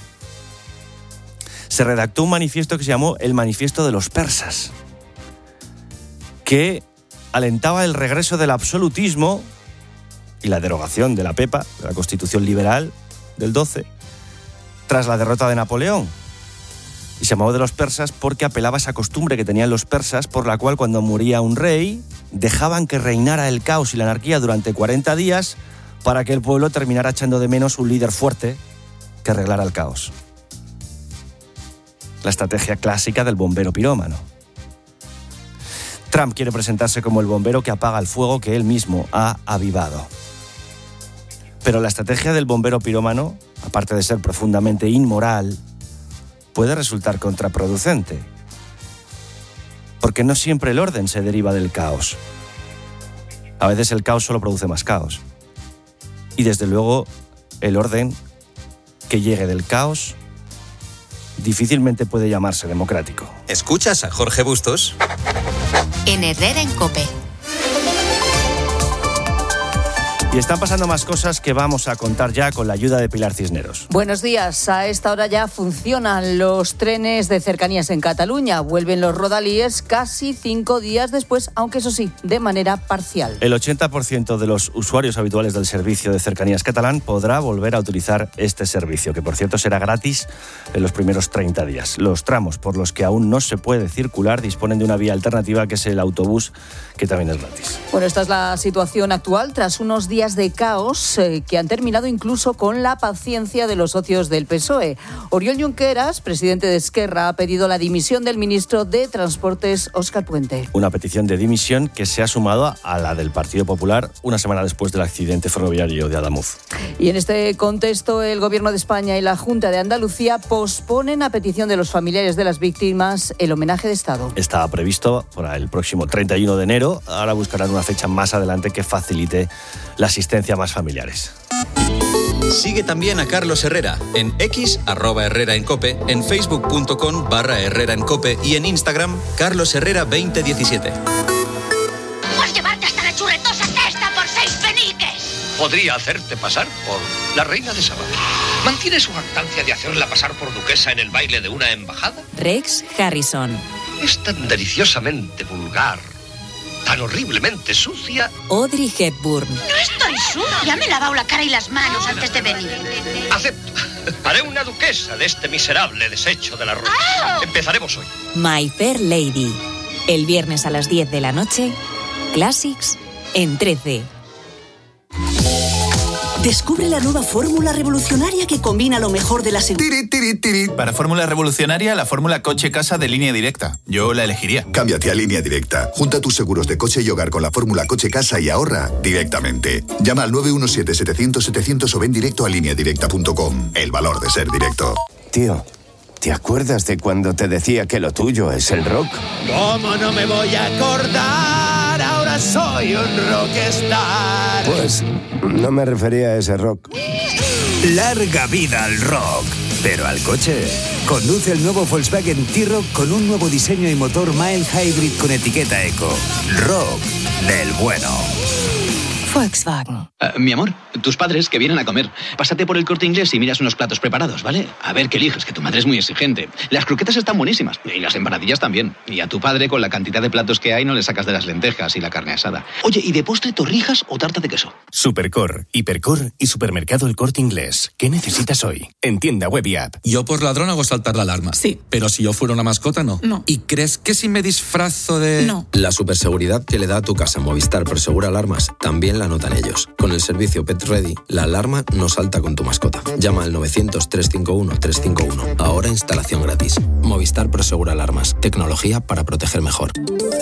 se redactó un manifiesto que se llamó el Manifiesto de los Persas, que alentaba el regreso del absolutismo y la derogación de la PEPA, de la Constitución Liberal del 12, tras la derrota de Napoleón. Y se llamó de los persas porque apelaba a esa costumbre que tenían los persas, por la cual cuando moría un rey, dejaban que reinara el caos y la anarquía durante 40 días para que el pueblo terminara echando de menos un líder fuerte que arreglara el caos. La estrategia clásica del bombero pirómano. Trump quiere presentarse como el bombero que apaga el fuego que él mismo ha avivado. Pero la estrategia del bombero pirómano, aparte de ser profundamente inmoral, puede resultar contraproducente. Porque no siempre el orden se deriva del caos. A veces el caos solo produce más caos. Y desde luego, el orden que llegue del caos difícilmente puede llamarse democrático. ¿Escuchas a Jorge Bustos? En Herrera en COPE. Y están pasando más cosas que vamos a contar ya con la ayuda de Pilar Cisneros. Buenos días. A esta hora ya funcionan los trenes de cercanías en Cataluña. Vuelven los rodalíes casi 5 días después, aunque eso sí, de manera parcial. El 80% de los usuarios habituales del servicio de cercanías catalán podrá volver a utilizar este servicio, que por cierto será gratis en los primeros 30 días. Los tramos por los que aún no se puede circular disponen de una vía alternativa, que es el autobús, que también es gratis. Bueno, esta es la situación actual tras unos días de caos que han terminado incluso con la paciencia de los socios del PSOE. Oriol Junqueras, presidente de Esquerra, ha pedido la dimisión del ministro de Transportes, Óscar Puente. Una petición de dimisión que se ha sumado a la del Partido Popular una semana después del accidente ferroviario de Adamuz. Y en este contexto, el Gobierno de España y la Junta de Andalucía posponen a petición de los familiares de las víctimas el homenaje de Estado. Estaba previsto para el próximo 31 de enero. Ahora buscarán una fecha más adelante que facilite la asistencia a más familiares. Sigue también a Carlos Herrera en X, @Herrera en COPE, en facebook.com/Herrera en COPE y en Instagram, Carlos Herrera 2017. ¡Puedes llevarte hasta la churretosa cesta por 6 peniques! Podría hacerte pasar por la reina de Saba. ¿Mantiene su jactancia de hacerla pasar por duquesa en el baile de una embajada? Rex Harrison. Es tan deliciosamente vulgar, tan horriblemente sucia. Audrey Hepburn. No estoy sucia, me he lavado la cara y las manos antes de venir. Acepto. Haré una duquesa de este miserable desecho de la ropa. ¡Oh! Empezaremos hoy. My Fair Lady. El viernes a las 10 de la noche, Classics en 13. Descubre la nueva fórmula revolucionaria que combina lo mejor de la seguridad. Para fórmula revolucionaria, la fórmula coche-casa de Línea Directa. Yo la elegiría. Cámbiate a Línea Directa. Junta tus seguros de coche y hogar con la fórmula coche-casa y ahorra directamente. Llama al 917-700-700 o ven directo a lineadirecta.com. El valor de ser directo. Tío, ¿te acuerdas de cuando te decía que lo tuyo es el rock? ¿Cómo no me voy a acordar? Ahora soy un rockstar. Pues no me refería a ese rock. Larga vida al rock, pero al coche. Conduce el nuevo Volkswagen T-Roc con un nuevo diseño y motor mild hybrid con etiqueta eco. Rock del bueno. Volkswagen. Mi amor, tus padres que vienen a comer. Pásate por el Corte Inglés y miras unos platos preparados, ¿vale? A ver qué eliges, que tu madre es muy exigente. Las croquetas están buenísimas y las empanadillas también. Y a tu padre, con la cantidad de platos que hay, no le sacas de las lentejas y la carne asada. Oye, ¿y de postre torrijas o tarta de queso? Supercor, Hipercor y Supermercado El Corte Inglés. ¿Qué necesitas hoy? En tienda web y app. Yo por ladrón hago saltar la alarma. Sí. Pero si yo fuera una mascota, no. No. ¿Y crees que si me disfrazo de...? No. La superseguridad que le da a tu casa Movistar Prosegur Alarmas también la notan ellos. Con el servicio Pet Ready, la alarma no salta con tu mascota. Llama al 900-351-351. Ahora instalación gratis. Movistar Prosegur Alarmas. Tecnología para proteger mejor.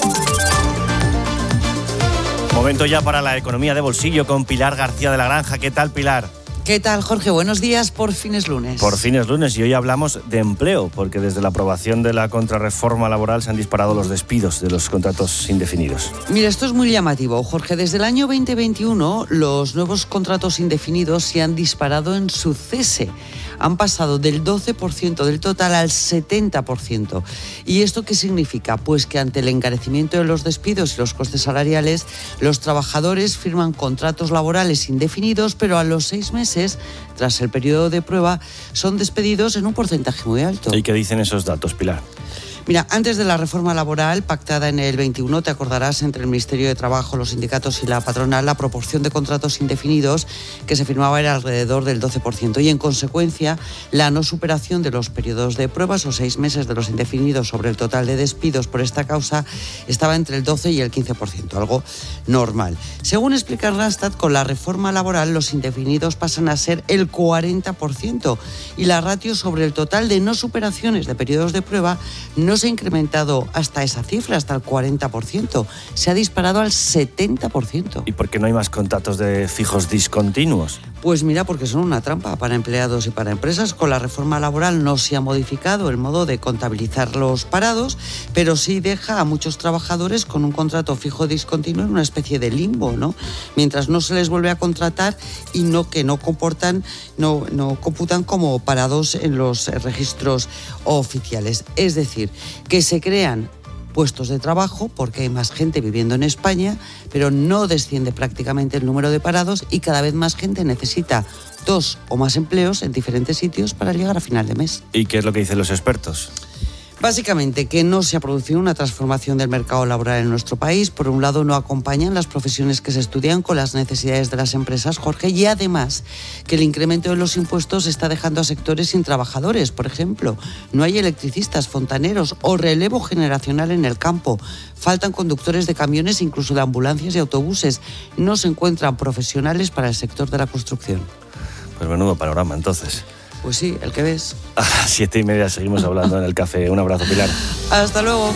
Momento ya para la economía de bolsillo con Pilar García de la Granja. ¿Qué tal, Pilar? ¿Qué tal, Jorge? Buenos días, por fin es lunes. Por fin es lunes y hoy hablamos de empleo, porque desde la aprobación de la contrarreforma laboral se han disparado los despidos de los contratos indefinidos. Mira, esto es muy llamativo, Jorge. Desde el año 2021, los nuevos contratos indefinidos se han disparado en su cese. Han pasado del 12% del total al 70%. ¿Y esto qué significa? Pues que ante el encarecimiento de los despidos y los costes salariales, los trabajadores firman contratos laborales indefinidos, pero a los 6 meses, tras el periodo de prueba, son despedidos en un porcentaje muy alto. ¿Y qué dicen esos datos, Pilar? Mira, antes de la reforma laboral pactada en el 21, te acordarás, entre el Ministerio de Trabajo, los sindicatos y la patronal, la proporción de contratos indefinidos que se firmaba era alrededor del 12%. Y en consecuencia, la no superación de los periodos de pruebas o 6 meses de los indefinidos sobre el total de despidos por esta causa estaba entre el 12 y el 15%, algo normal. Según explica Randstad, con la reforma laboral los indefinidos pasan a ser el 40% y la ratio sobre el total de no superaciones de periodos de prueba no se ha incrementado hasta esa cifra, hasta el 40%. Se ha disparado al 70%. ¿Y por qué no hay más contratos de fijos discontinuos? Pues mira, porque son una trampa para empleados y para empresas. Con la reforma laboral no se ha modificado el modo de contabilizar los parados, pero sí deja a muchos trabajadores con un contrato fijo discontinuo en una especie de limbo, ¿no? Mientras no se les vuelve a contratar y no computan como parados en los registros oficiales. Es decir, que se crean puestos de trabajo porque hay más gente viviendo en España, pero no desciende prácticamente el número de parados y cada vez más gente necesita 2 o más empleos en diferentes sitios para llegar a final de mes. ¿Y qué es lo que dicen los expertos? Básicamente que no se ha producido una transformación del mercado laboral en nuestro país. Por un lado, no acompañan las profesiones que se estudian con las necesidades de las empresas, Jorge, y además que el incremento de los impuestos está dejando a sectores sin trabajadores. Por ejemplo, no hay electricistas, fontaneros o relevo generacional en el campo. Faltan conductores de camiones, incluso de ambulancias y autobuses. No se encuentran profesionales para el sector de la construcción. Pues menudo panorama, entonces. Pues sí, el que ves. A las 7:30 seguimos hablando en el café. Un abrazo, Pilar. Hasta luego.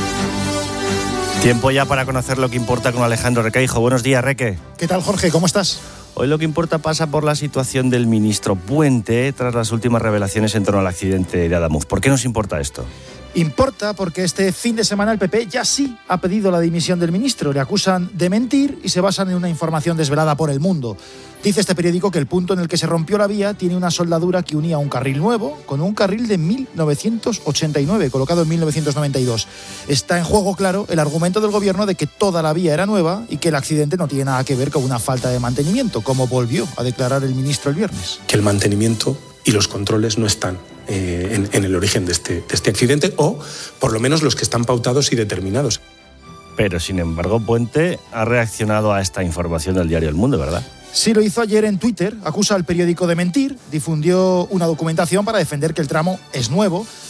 Tiempo ya para conocer lo que importa con Alejandro Requeijo. Buenos días, Reque. ¿Qué tal, Jorge? ¿Cómo estás? Hoy lo que importa pasa por la situación del ministro Puente tras las últimas revelaciones en torno al accidente de Adamuz. ¿Por qué nos importa esto? Importa porque este fin de semana el PP ya sí ha pedido la dimisión del ministro. Le acusan de mentir y se basan en una información desvelada por El Mundo. Dice este periódico que el punto en el que se rompió la vía tiene una soldadura que unía un carril nuevo con un carril de 1989, colocado en 1992. Está en juego, claro, el argumento del gobierno de que toda la vía era nueva y que el accidente no tiene nada que ver con una falta de mantenimiento, como volvió a declarar el ministro el viernes. Que el mantenimiento y los controles no están en el origen de este accidente, o por lo menos los que están pautados y determinados. Pero, sin embargo, Puente ha reaccionado a esta información del diario El Mundo, ¿verdad? Sí, lo hizo ayer en Twitter, acusa al periódico de mentir, difundió una documentación para defender que el tramo es nuevo,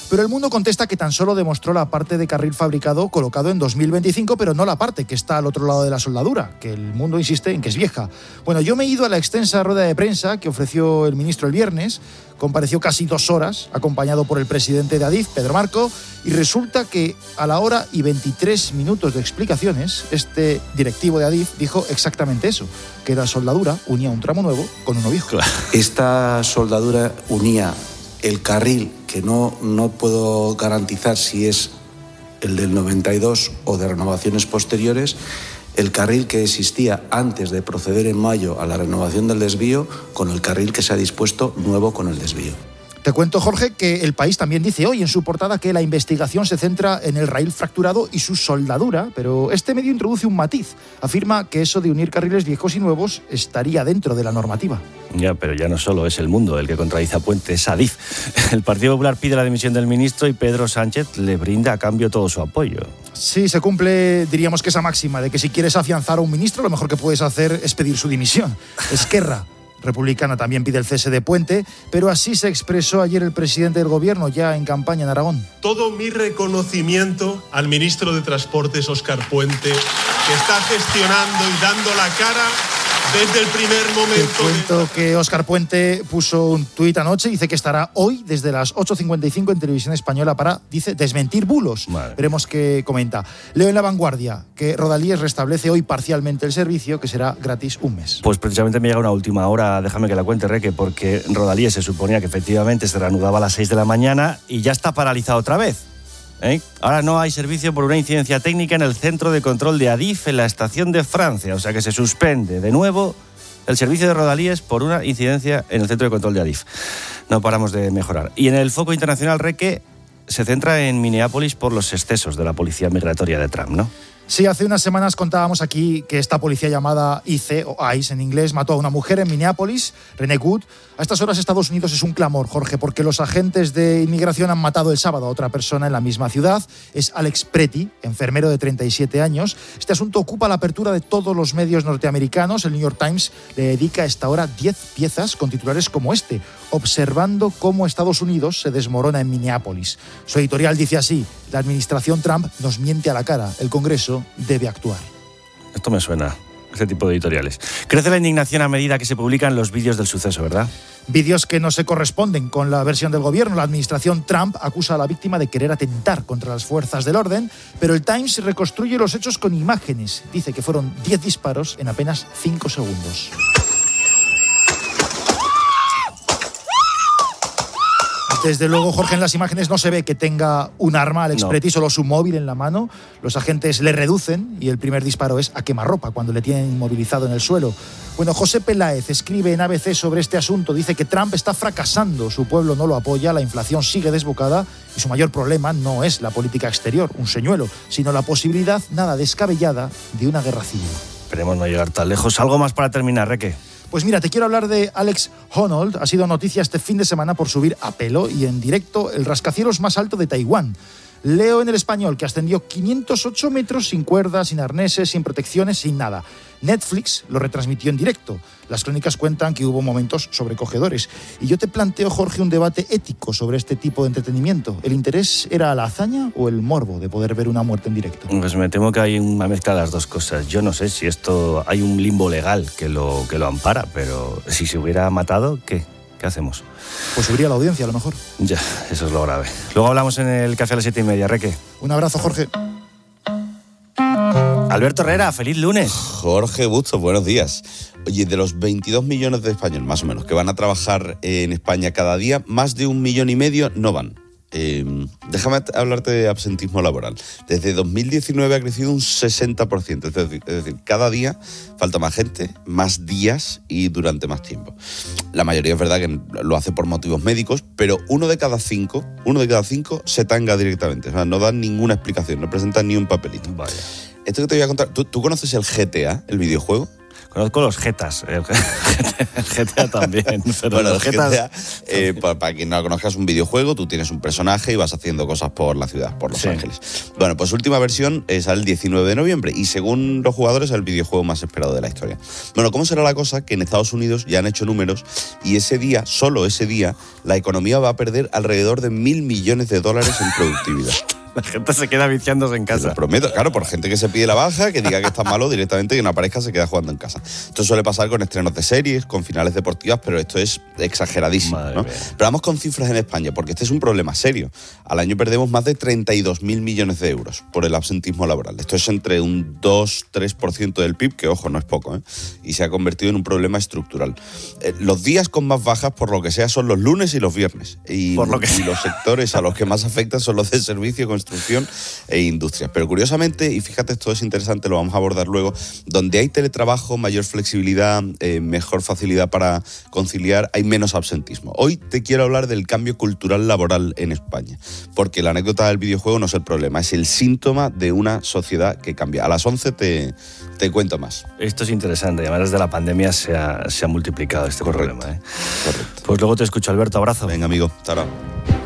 Pero el Mundo contesta que tan solo demostró la parte de carril fabricado colocado en 2025, pero no la parte que está al otro lado de la soldadura, que el Mundo insiste en que es vieja. Bueno, yo me he ido a la extensa rueda de prensa que ofreció el ministro el viernes. Compareció casi 2 horas, acompañado por el presidente de Adif, Pedro Marco, y resulta que a la hora y 23 minutos de explicaciones, este directivo de Adif dijo exactamente eso, que la soldadura unía un tramo nuevo con uno viejo. Esta soldadura unía el carril, que no puedo garantizar si es el del 92 o de renovaciones posteriores, el carril que existía antes de proceder en mayo a la renovación del desvío con el carril que se ha dispuesto nuevo con el desvío. Te cuento, Jorge, que El País también dice hoy en su portada que la investigación se centra en el raíl fracturado y su soldadura, pero este medio introduce un matiz. Afirma que eso de unir carriles viejos y nuevos estaría dentro de la normativa. Ya, pero ya no solo es el Mundo el que contradice a Puente, es Adif. El Partido Popular pide la dimisión del ministro y Pedro Sánchez le brinda a cambio todo su apoyo. Sí, se cumple, diríamos que esa máxima de que si quieres afianzar a un ministro, lo mejor que puedes hacer es pedir su dimisión. Esquerra Republicana también pide el cese de Puente, pero así se expresó ayer el presidente del gobierno ya en campaña en Aragón. Todo mi reconocimiento al ministro de Transportes, Óscar Puente, que está gestionando y dando la cara desde el primer momento. Te cuento que Óscar Puente puso un tuit anoche, dice que estará hoy desde las 8:55 en Televisión Española para, dice, desmentir bulos. Vale. Veremos qué comenta. Leo en La Vanguardia que Rodalíes restablece hoy parcialmente el servicio, que será gratis un mes. Pues precisamente me llega una última hora, déjame que la cuente, Reque, porque Rodalíes se suponía que efectivamente se reanudaba a las 6 de la mañana y ya está paralizado otra vez. Ahora no hay servicio por una incidencia técnica en el centro de control de Adif en la estación de Francia, o sea que se suspende de nuevo el servicio de Rodalíes por una incidencia en el centro de control de Adif. No paramos de mejorar. Y en el foco internacional, Reque, se centra en Minneapolis por los excesos de la policía migratoria de Trump, ¿no? Sí, hace unas semanas contábamos aquí que esta policía llamada ICE, o ICE en inglés, mató a una mujer en Minneapolis, Renee Good. A estas horas Estados Unidos es un clamor, Jorge, porque los agentes de inmigración han matado el sábado a otra persona en la misma ciudad. Es Alex Pretty, enfermero de 37 años. Este asunto ocupa la apertura de todos los medios norteamericanos. El New York Times le dedica a esta hora 10 piezas con titulares como este, observando cómo Estados Unidos se desmorona en Minneapolis. Su editorial dice así: la administración Trump nos miente a la cara, el Congreso debe actuar. Esto me suena, este tipo de editoriales. Crece la indignación a medida que se publican los vídeos del suceso, ¿verdad? Vídeos que no se corresponden con la versión del gobierno. La administración Trump acusa a la víctima de querer atentar contra las fuerzas del orden, pero el Times reconstruye los hechos con imágenes. Dice que fueron 10 disparos en apenas 5 segundos. Desde luego, Jorge, en las imágenes no se ve que tenga un arma Alex Pretty, solo su móvil en la mano. Los agentes le reducen y el primer disparo es a quemarropa, cuando le tienen inmovilizado en el suelo. Bueno, José Peláez escribe en ABC sobre este asunto. Dice que Trump está fracasando, su pueblo no lo apoya, la inflación sigue desbocada y su mayor problema no es la política exterior, un señuelo, sino la posibilidad nada descabellada de una guerra civil. Esperemos no llegar tan lejos. Algo más para terminar, Reque. Pues mira, te quiero hablar de Alex Honnold. Ha sido noticia este fin de semana por subir a pelo y en directo el rascacielos más alto de Taiwán. Leo en El Español que ascendió 508 metros sin cuerdas, sin arneses, sin protecciones, sin nada. Netflix lo retransmitió en directo. Las crónicas cuentan que hubo momentos sobrecogedores. Y yo te planteo, Jorge, un debate ético sobre este tipo de entretenimiento. ¿El interés era la hazaña o el morbo de poder ver una muerte en directo? Pues me temo que hay una mezcla de las dos cosas. Yo no sé si esto hay un limbo legal que lo ampara, pero si se hubiera matado, ¿qué hacemos? Pues subiría la audiencia a lo mejor. Ya, eso es lo grave. Luego hablamos en el café a las 7:30, Reque. Un abrazo, Jorge. Alberto Herrera, feliz lunes. Jorge Bustos, buenos días. Oye, de los 22 millones de españoles, más o menos, que van a trabajar en España cada día, más de 1,5 millones no van. Déjame hablarte de absentismo laboral. Desde 2019 ha crecido un 60%, es decir, cada día falta más gente, más días y durante más tiempo. La mayoría es verdad que lo hace por motivos médicos, pero uno de cada cinco se tanga directamente, o sea, no dan ninguna explicación, no presentan ni un papelito. Vaya. Esto que te voy a contar, ¿tú conoces el GTA, el videojuego? Conozco los jetas, el GTA también. Pero bueno, el los jetas... GTA, para quien no lo conozca, es un videojuego, tú tienes un personaje y vas haciendo cosas por la ciudad, por Los Ángeles. Bueno, pues su última versión sale el 19 de noviembre y según los jugadores es el videojuego más esperado de la historia. Bueno, ¿cómo será la cosa? Que en Estados Unidos ya han hecho números y ese día, solo ese día, la economía va a perder alrededor de $1.000 millones en productividad. La gente se queda viciándose en casa. Te lo prometo, claro, por gente que se pide la baja, que diga que está malo, directamente que no aparezca, se queda jugando en casa. Esto suele pasar con estrenos de series, con finales deportivas, pero esto es exageradísimo, ¿no? Pero vamos con cifras en España, porque este es un problema serio. Al año perdemos más de 32.000 millones de euros por el absentismo laboral. Esto es entre un 2-3% del PIB, que ojo, no es poco, ¿eh? Y se ha convertido en un problema estructural. Los días con más bajas, por lo que sea, son los lunes y los viernes. Y los sectores a los que más afectan son los de servicio, construcción e industria. Pero curiosamente, y fíjate, esto es interesante, lo vamos a abordar luego, donde hay teletrabajo, mayor flexibilidad, mejor facilidad para conciliar, hay menos absentismo. Hoy te quiero hablar del cambio cultural laboral en España, porque la anécdota del videojuego no es el problema, es el síntoma de una sociedad que cambia. A las 11 te cuento más. Esto es interesante, además desde la pandemia se ha multiplicado este problema. Correcto. Pues luego te escucho, Alberto, abrazo. Venga, amigo, hasta ahora.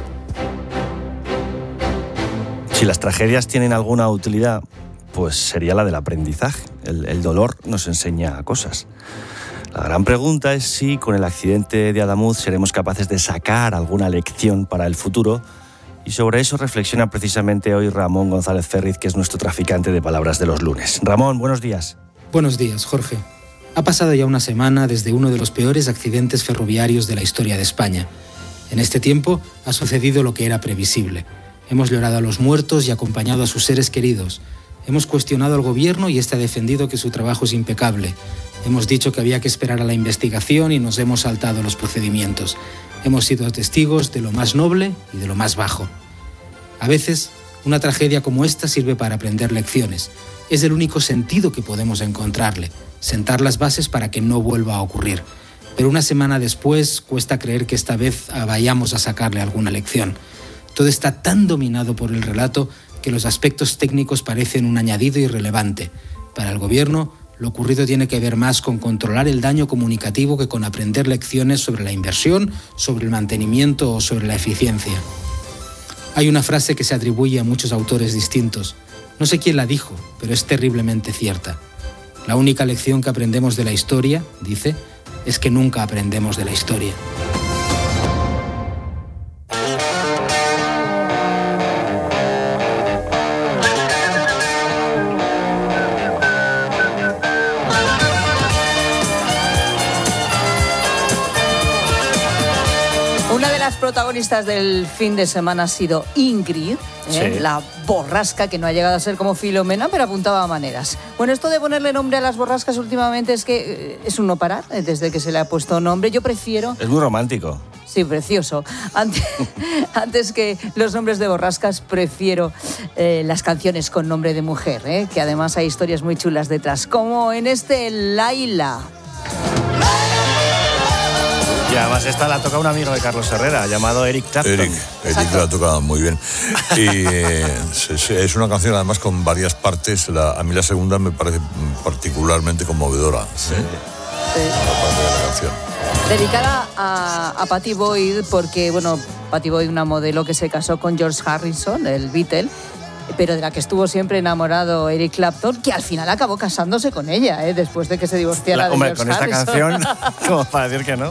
Si las tragedias tienen alguna utilidad, pues sería la del aprendizaje. El dolor nos enseña cosas. La gran pregunta es si con el accidente de Adamuz seremos capaces de sacar alguna lección para el futuro. Y sobre eso reflexiona precisamente hoy Ramón González Ferriz, que es nuestro traficante de palabras de los lunes. Ramón, buenos días. Buenos días, Jorge. Ha pasado ya una semana desde uno de los peores accidentes ferroviarios de la historia de España. En este tiempo ha sucedido lo que era previsible. Hemos llorado a los muertos y acompañado a sus seres queridos. Hemos cuestionado al gobierno y este ha defendido que su trabajo es impecable. Hemos dicho que había que esperar a la investigación y nos hemos saltado los procedimientos. Hemos sido testigos de lo más noble y de lo más bajo. A veces, una tragedia como esta sirve para aprender lecciones. Es el único sentido que podemos encontrarle, sentar las bases para que no vuelva a ocurrir. Pero una semana después, cuesta creer que esta vez vayamos a sacarle alguna lección. Todo está tan dominado por el relato que los aspectos técnicos parecen un añadido irrelevante. Para el gobierno, lo ocurrido tiene que ver más con controlar el daño comunicativo que con aprender lecciones sobre la inversión, sobre el mantenimiento o sobre la eficiencia. Hay una frase que se atribuye a muchos autores distintos. No sé quién la dijo, pero es terriblemente cierta. La única lección que aprendemos de la historia, dice, es que nunca aprendemos de la historia. Protagonistas del fin de semana ha sido Ingrid, la borrasca, que no ha llegado a ser como Filomena, pero apuntaba a maneras. Bueno, esto de ponerle nombre a las borrascas últimamente es que es un no parar, desde que se le ha puesto nombre. Yo prefiero... Es muy romántico. Sí, precioso. Antes que los nombres de borrascas, prefiero las canciones con nombre de mujer, que además hay historias muy chulas detrás, como en este Laila. Y además esta la toca un amigo de Carlos Herrera, llamado Eric Clapton. Eric la toca muy bien. Y es una canción además con varias partes. A mí la segunda me parece particularmente conmovedora. Sí. La parte de la canción. Dedicada a Pattie Boyd, porque, bueno, Pattie Boyd, una modelo que se casó con George Harrison, el Beatle, pero de la que estuvo siempre enamorado Eric Clapton, que al final acabó casándose con ella, después de que se divorciara de George con Harrison. Esta canción, como para decir que no.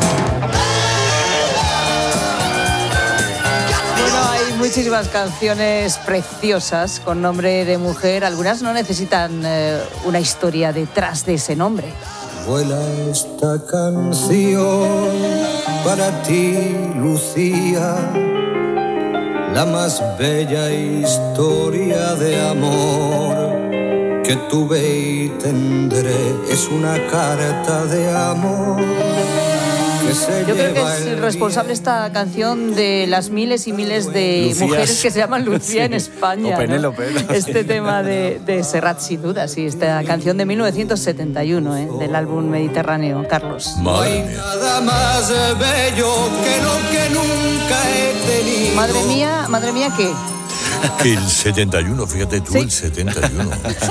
Bueno, hay muchísimas canciones preciosas con nombre de mujer. Algunas no necesitan una historia detrás de ese nombre. Vuela esta canción para ti, Lucía, la más bella historia de amor que tuve y tendré. Es una carta de amor que se Yo creo que lleva es responsable esta canción de las miles y miles de Lucías. mujeres que se llaman Lucía en España. O Penélope. ¿no? Este tema de Serrat, sin duda, sí. Esta canción de 1971, del álbum Mediterráneo. Carlos. No hay nada más bello que lo que nunca he tenido. Madre mía, ¿qué? El 71, fíjate tú, ¿sí? El 71.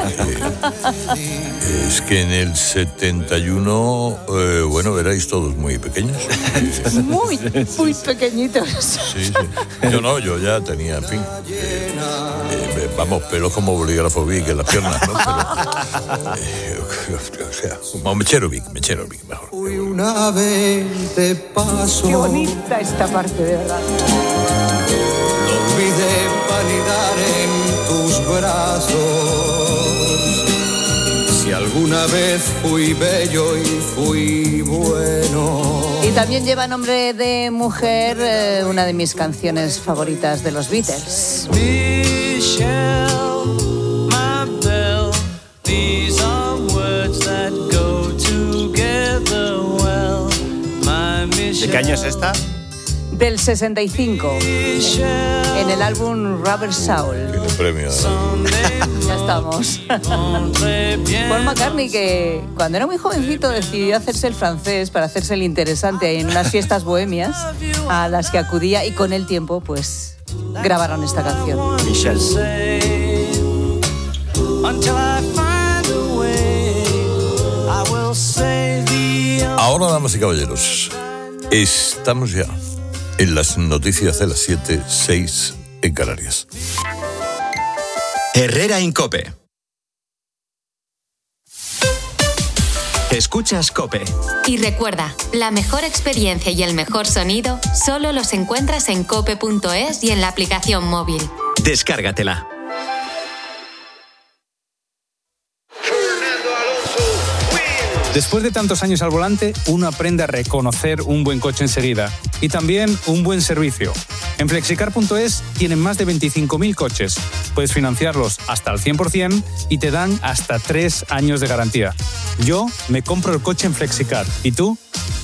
Es que en el 71, bueno, erais todos muy pequeños. Muy pequeñitos. Sí. Yo ya tenía, en fin, vamos, pelos como bolígrafo Vic en las piernas, ¿no? Pero, o sea, como Mechero Vic, mejor. Fui una vez de paso. Qué bonita esta parte, de verdad. Lo olvidé validar en tus brazos. Si alguna vez fui bello y fui bueno. Y también lleva nombre de mujer, una de mis canciones favoritas de los Beatles. ¿De qué año es esta? Del 65, en el álbum Rubber Soul. Tiene premio. Ya estamos. Paul McCartney, que cuando era muy jovencito decidió hacerse el francés para hacerse el interesante en unas fiestas bohemias a las que acudía, y con el tiempo pues grabaron esta canción. Michelle. Ahora, damas y caballeros, estamos ya en las noticias de las 7:06 en Canarias. Herrera Incope. Escuchas COPE. Y recuerda, la mejor experiencia y el mejor sonido solo los encuentras en cope.es y en la aplicación móvil. Descárgatela. Después de tantos años al volante, uno aprende a reconocer un buen coche enseguida y también un buen servicio. En Flexicar.es tienen más de 25.000 coches. Puedes financiarlos hasta al 100% y te dan hasta 3 años de garantía. Yo me compro el coche en Flexicar. ¿Y tú?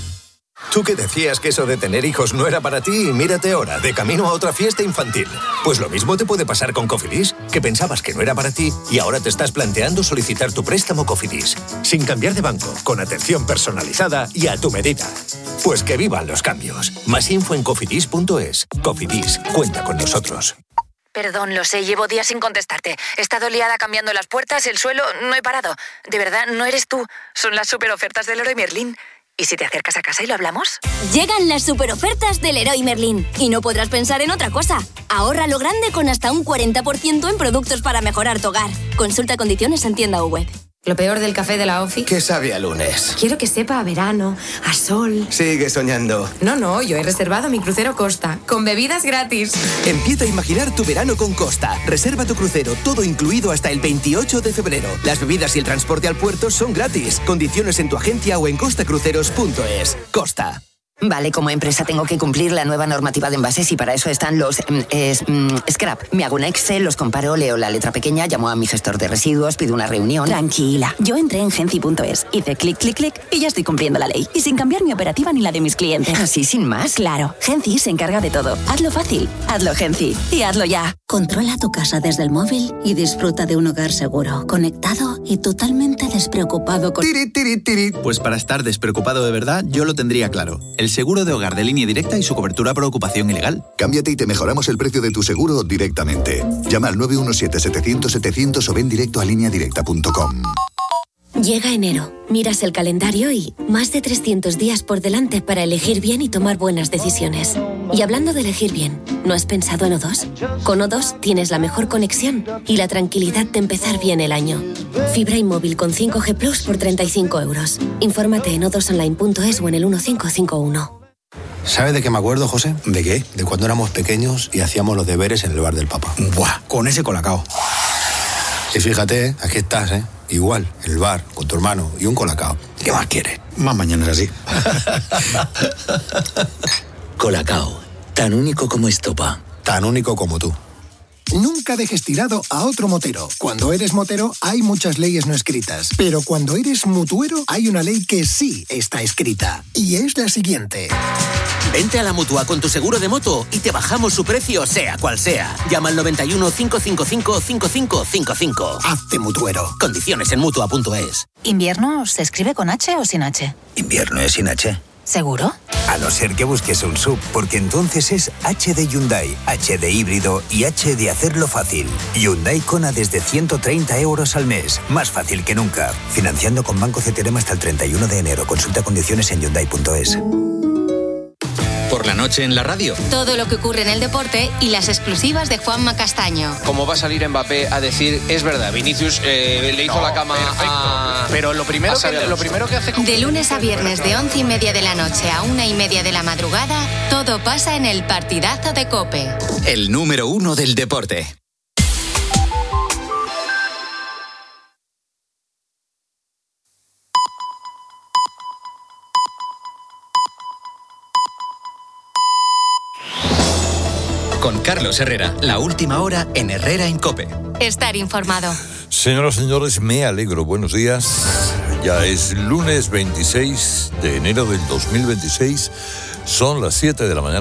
Tú que decías que eso de tener hijos no era para ti, y mírate ahora, de camino a otra fiesta infantil. Pues lo mismo te puede pasar con Cofidis, que pensabas que no era para ti y ahora te estás planteando solicitar tu préstamo Cofidis. Sin cambiar de banco, con atención personalizada y a tu medida. Pues que vivan los cambios. Más info en cofidis.es. Cofidis, cuenta con nosotros. Perdón, lo sé, llevo días sin contestarte. He estado liada cambiando las puertas, el suelo, no he parado. De verdad, no eres tú. Son las superofertas del Leroy Merlin. ¿Y si te acercas a casa y lo hablamos? Llegan las superofertas del Leroy Merlin y no podrás pensar en otra cosa. Ahorra lo grande con hasta un 40% en productos para mejorar tu hogar. Consulta condiciones en tienda o web. Lo peor del café de la OFI. ¿Qué sabe a lunes? Quiero que sepa a verano, a sol. Sigue soñando. No, yo he reservado mi crucero Costa, con bebidas gratis. Empieza a imaginar tu verano con Costa. Reserva tu crucero, todo incluido hasta el 28 de febrero. Las bebidas y el transporte al puerto son gratis. Condiciones en tu agencia o en costacruceros.es. Costa. Vale, como empresa tengo que cumplir la nueva normativa de envases y para eso están los scrap. Me hago un Excel, los comparo, leo la letra pequeña, llamo a mi gestor de residuos, pido una reunión. Tranquila, yo entré en Genci.es, hice clic, clic, clic y ya estoy cumpliendo la ley. Y sin cambiar mi operativa ni la de mis clientes. ¿Así sin más? Claro, Genci se encarga de todo. Hazlo fácil, hazlo Genci y hazlo ya. Controla tu casa desde el móvil y disfruta de un hogar seguro, conectado y totalmente despreocupado con... Pues para estar despreocupado de verdad, yo lo tendría claro. El seguro de hogar de Línea Directa y su cobertura por ocupación ilegal. Cámbiate y te mejoramos el precio de tu seguro directamente. Llama al 917-700-700 o ven directo a lineadirecta.com. Llega enero, miras el calendario y más de 300 días por delante para elegir bien y tomar buenas decisiones. Y hablando de elegir bien, ¿no has pensado en O2? Con O2 tienes la mejor conexión y la tranquilidad de empezar bien el año. Fibra y móvil con 5G Plus por 35 euros. Infórmate en o2online.es o en el 1551. ¿Sabe de qué me acuerdo, José? ¿De qué? De cuando éramos pequeños y hacíamos los deberes en el bar del Papa. ¡Buah! Con ese colacao. Y fíjate, aquí estás, ¿eh? Igual, en el bar, con tu hermano y un colacao. ¿Qué más quieres? Más mañanas así. Colacao, tan único como Estopa. Tan único como tú. Nunca dejes tirado a otro motero. Cuando eres motero hay muchas leyes no escritas, pero cuando eres mutuero hay una ley que sí está escrita, y es la siguiente. Vente a la Mutua con tu seguro de moto y te bajamos su precio sea cual sea. Llama al 91 555 5555. Hazte mutuero. Condiciones en Mutua.es. ¿Invierno se escribe con H o sin H? Invierno es sin H. ¿Seguro? A no ser que busques un SUV, porque entonces es H de Hyundai, H de híbrido y H de hacerlo fácil. Hyundai Kona desde 130 euros al mes. Más fácil que nunca. Financiando con Banco CTLM hasta el 31 de enero. Consulta condiciones en Hyundai.es. Por la noche en la radio. Todo lo que ocurre en el deporte y las exclusivas de Juanma Castaño. Como va a salir Mbappé a decir, es verdad, Vinicius le hizo la cama a... Pero lo primero que hace... De lunes a viernes de 11:30 de la noche a 1:30 de la madrugada, todo pasa en el partidazo de COPE. El número 1 del deporte. Con Carlos Herrera, la última hora en Herrera en COPE. Estar informado. Señoras y señores, me alegro. Buenos días. Ya es lunes 26 de enero del 2026. Son las 7 de la mañana.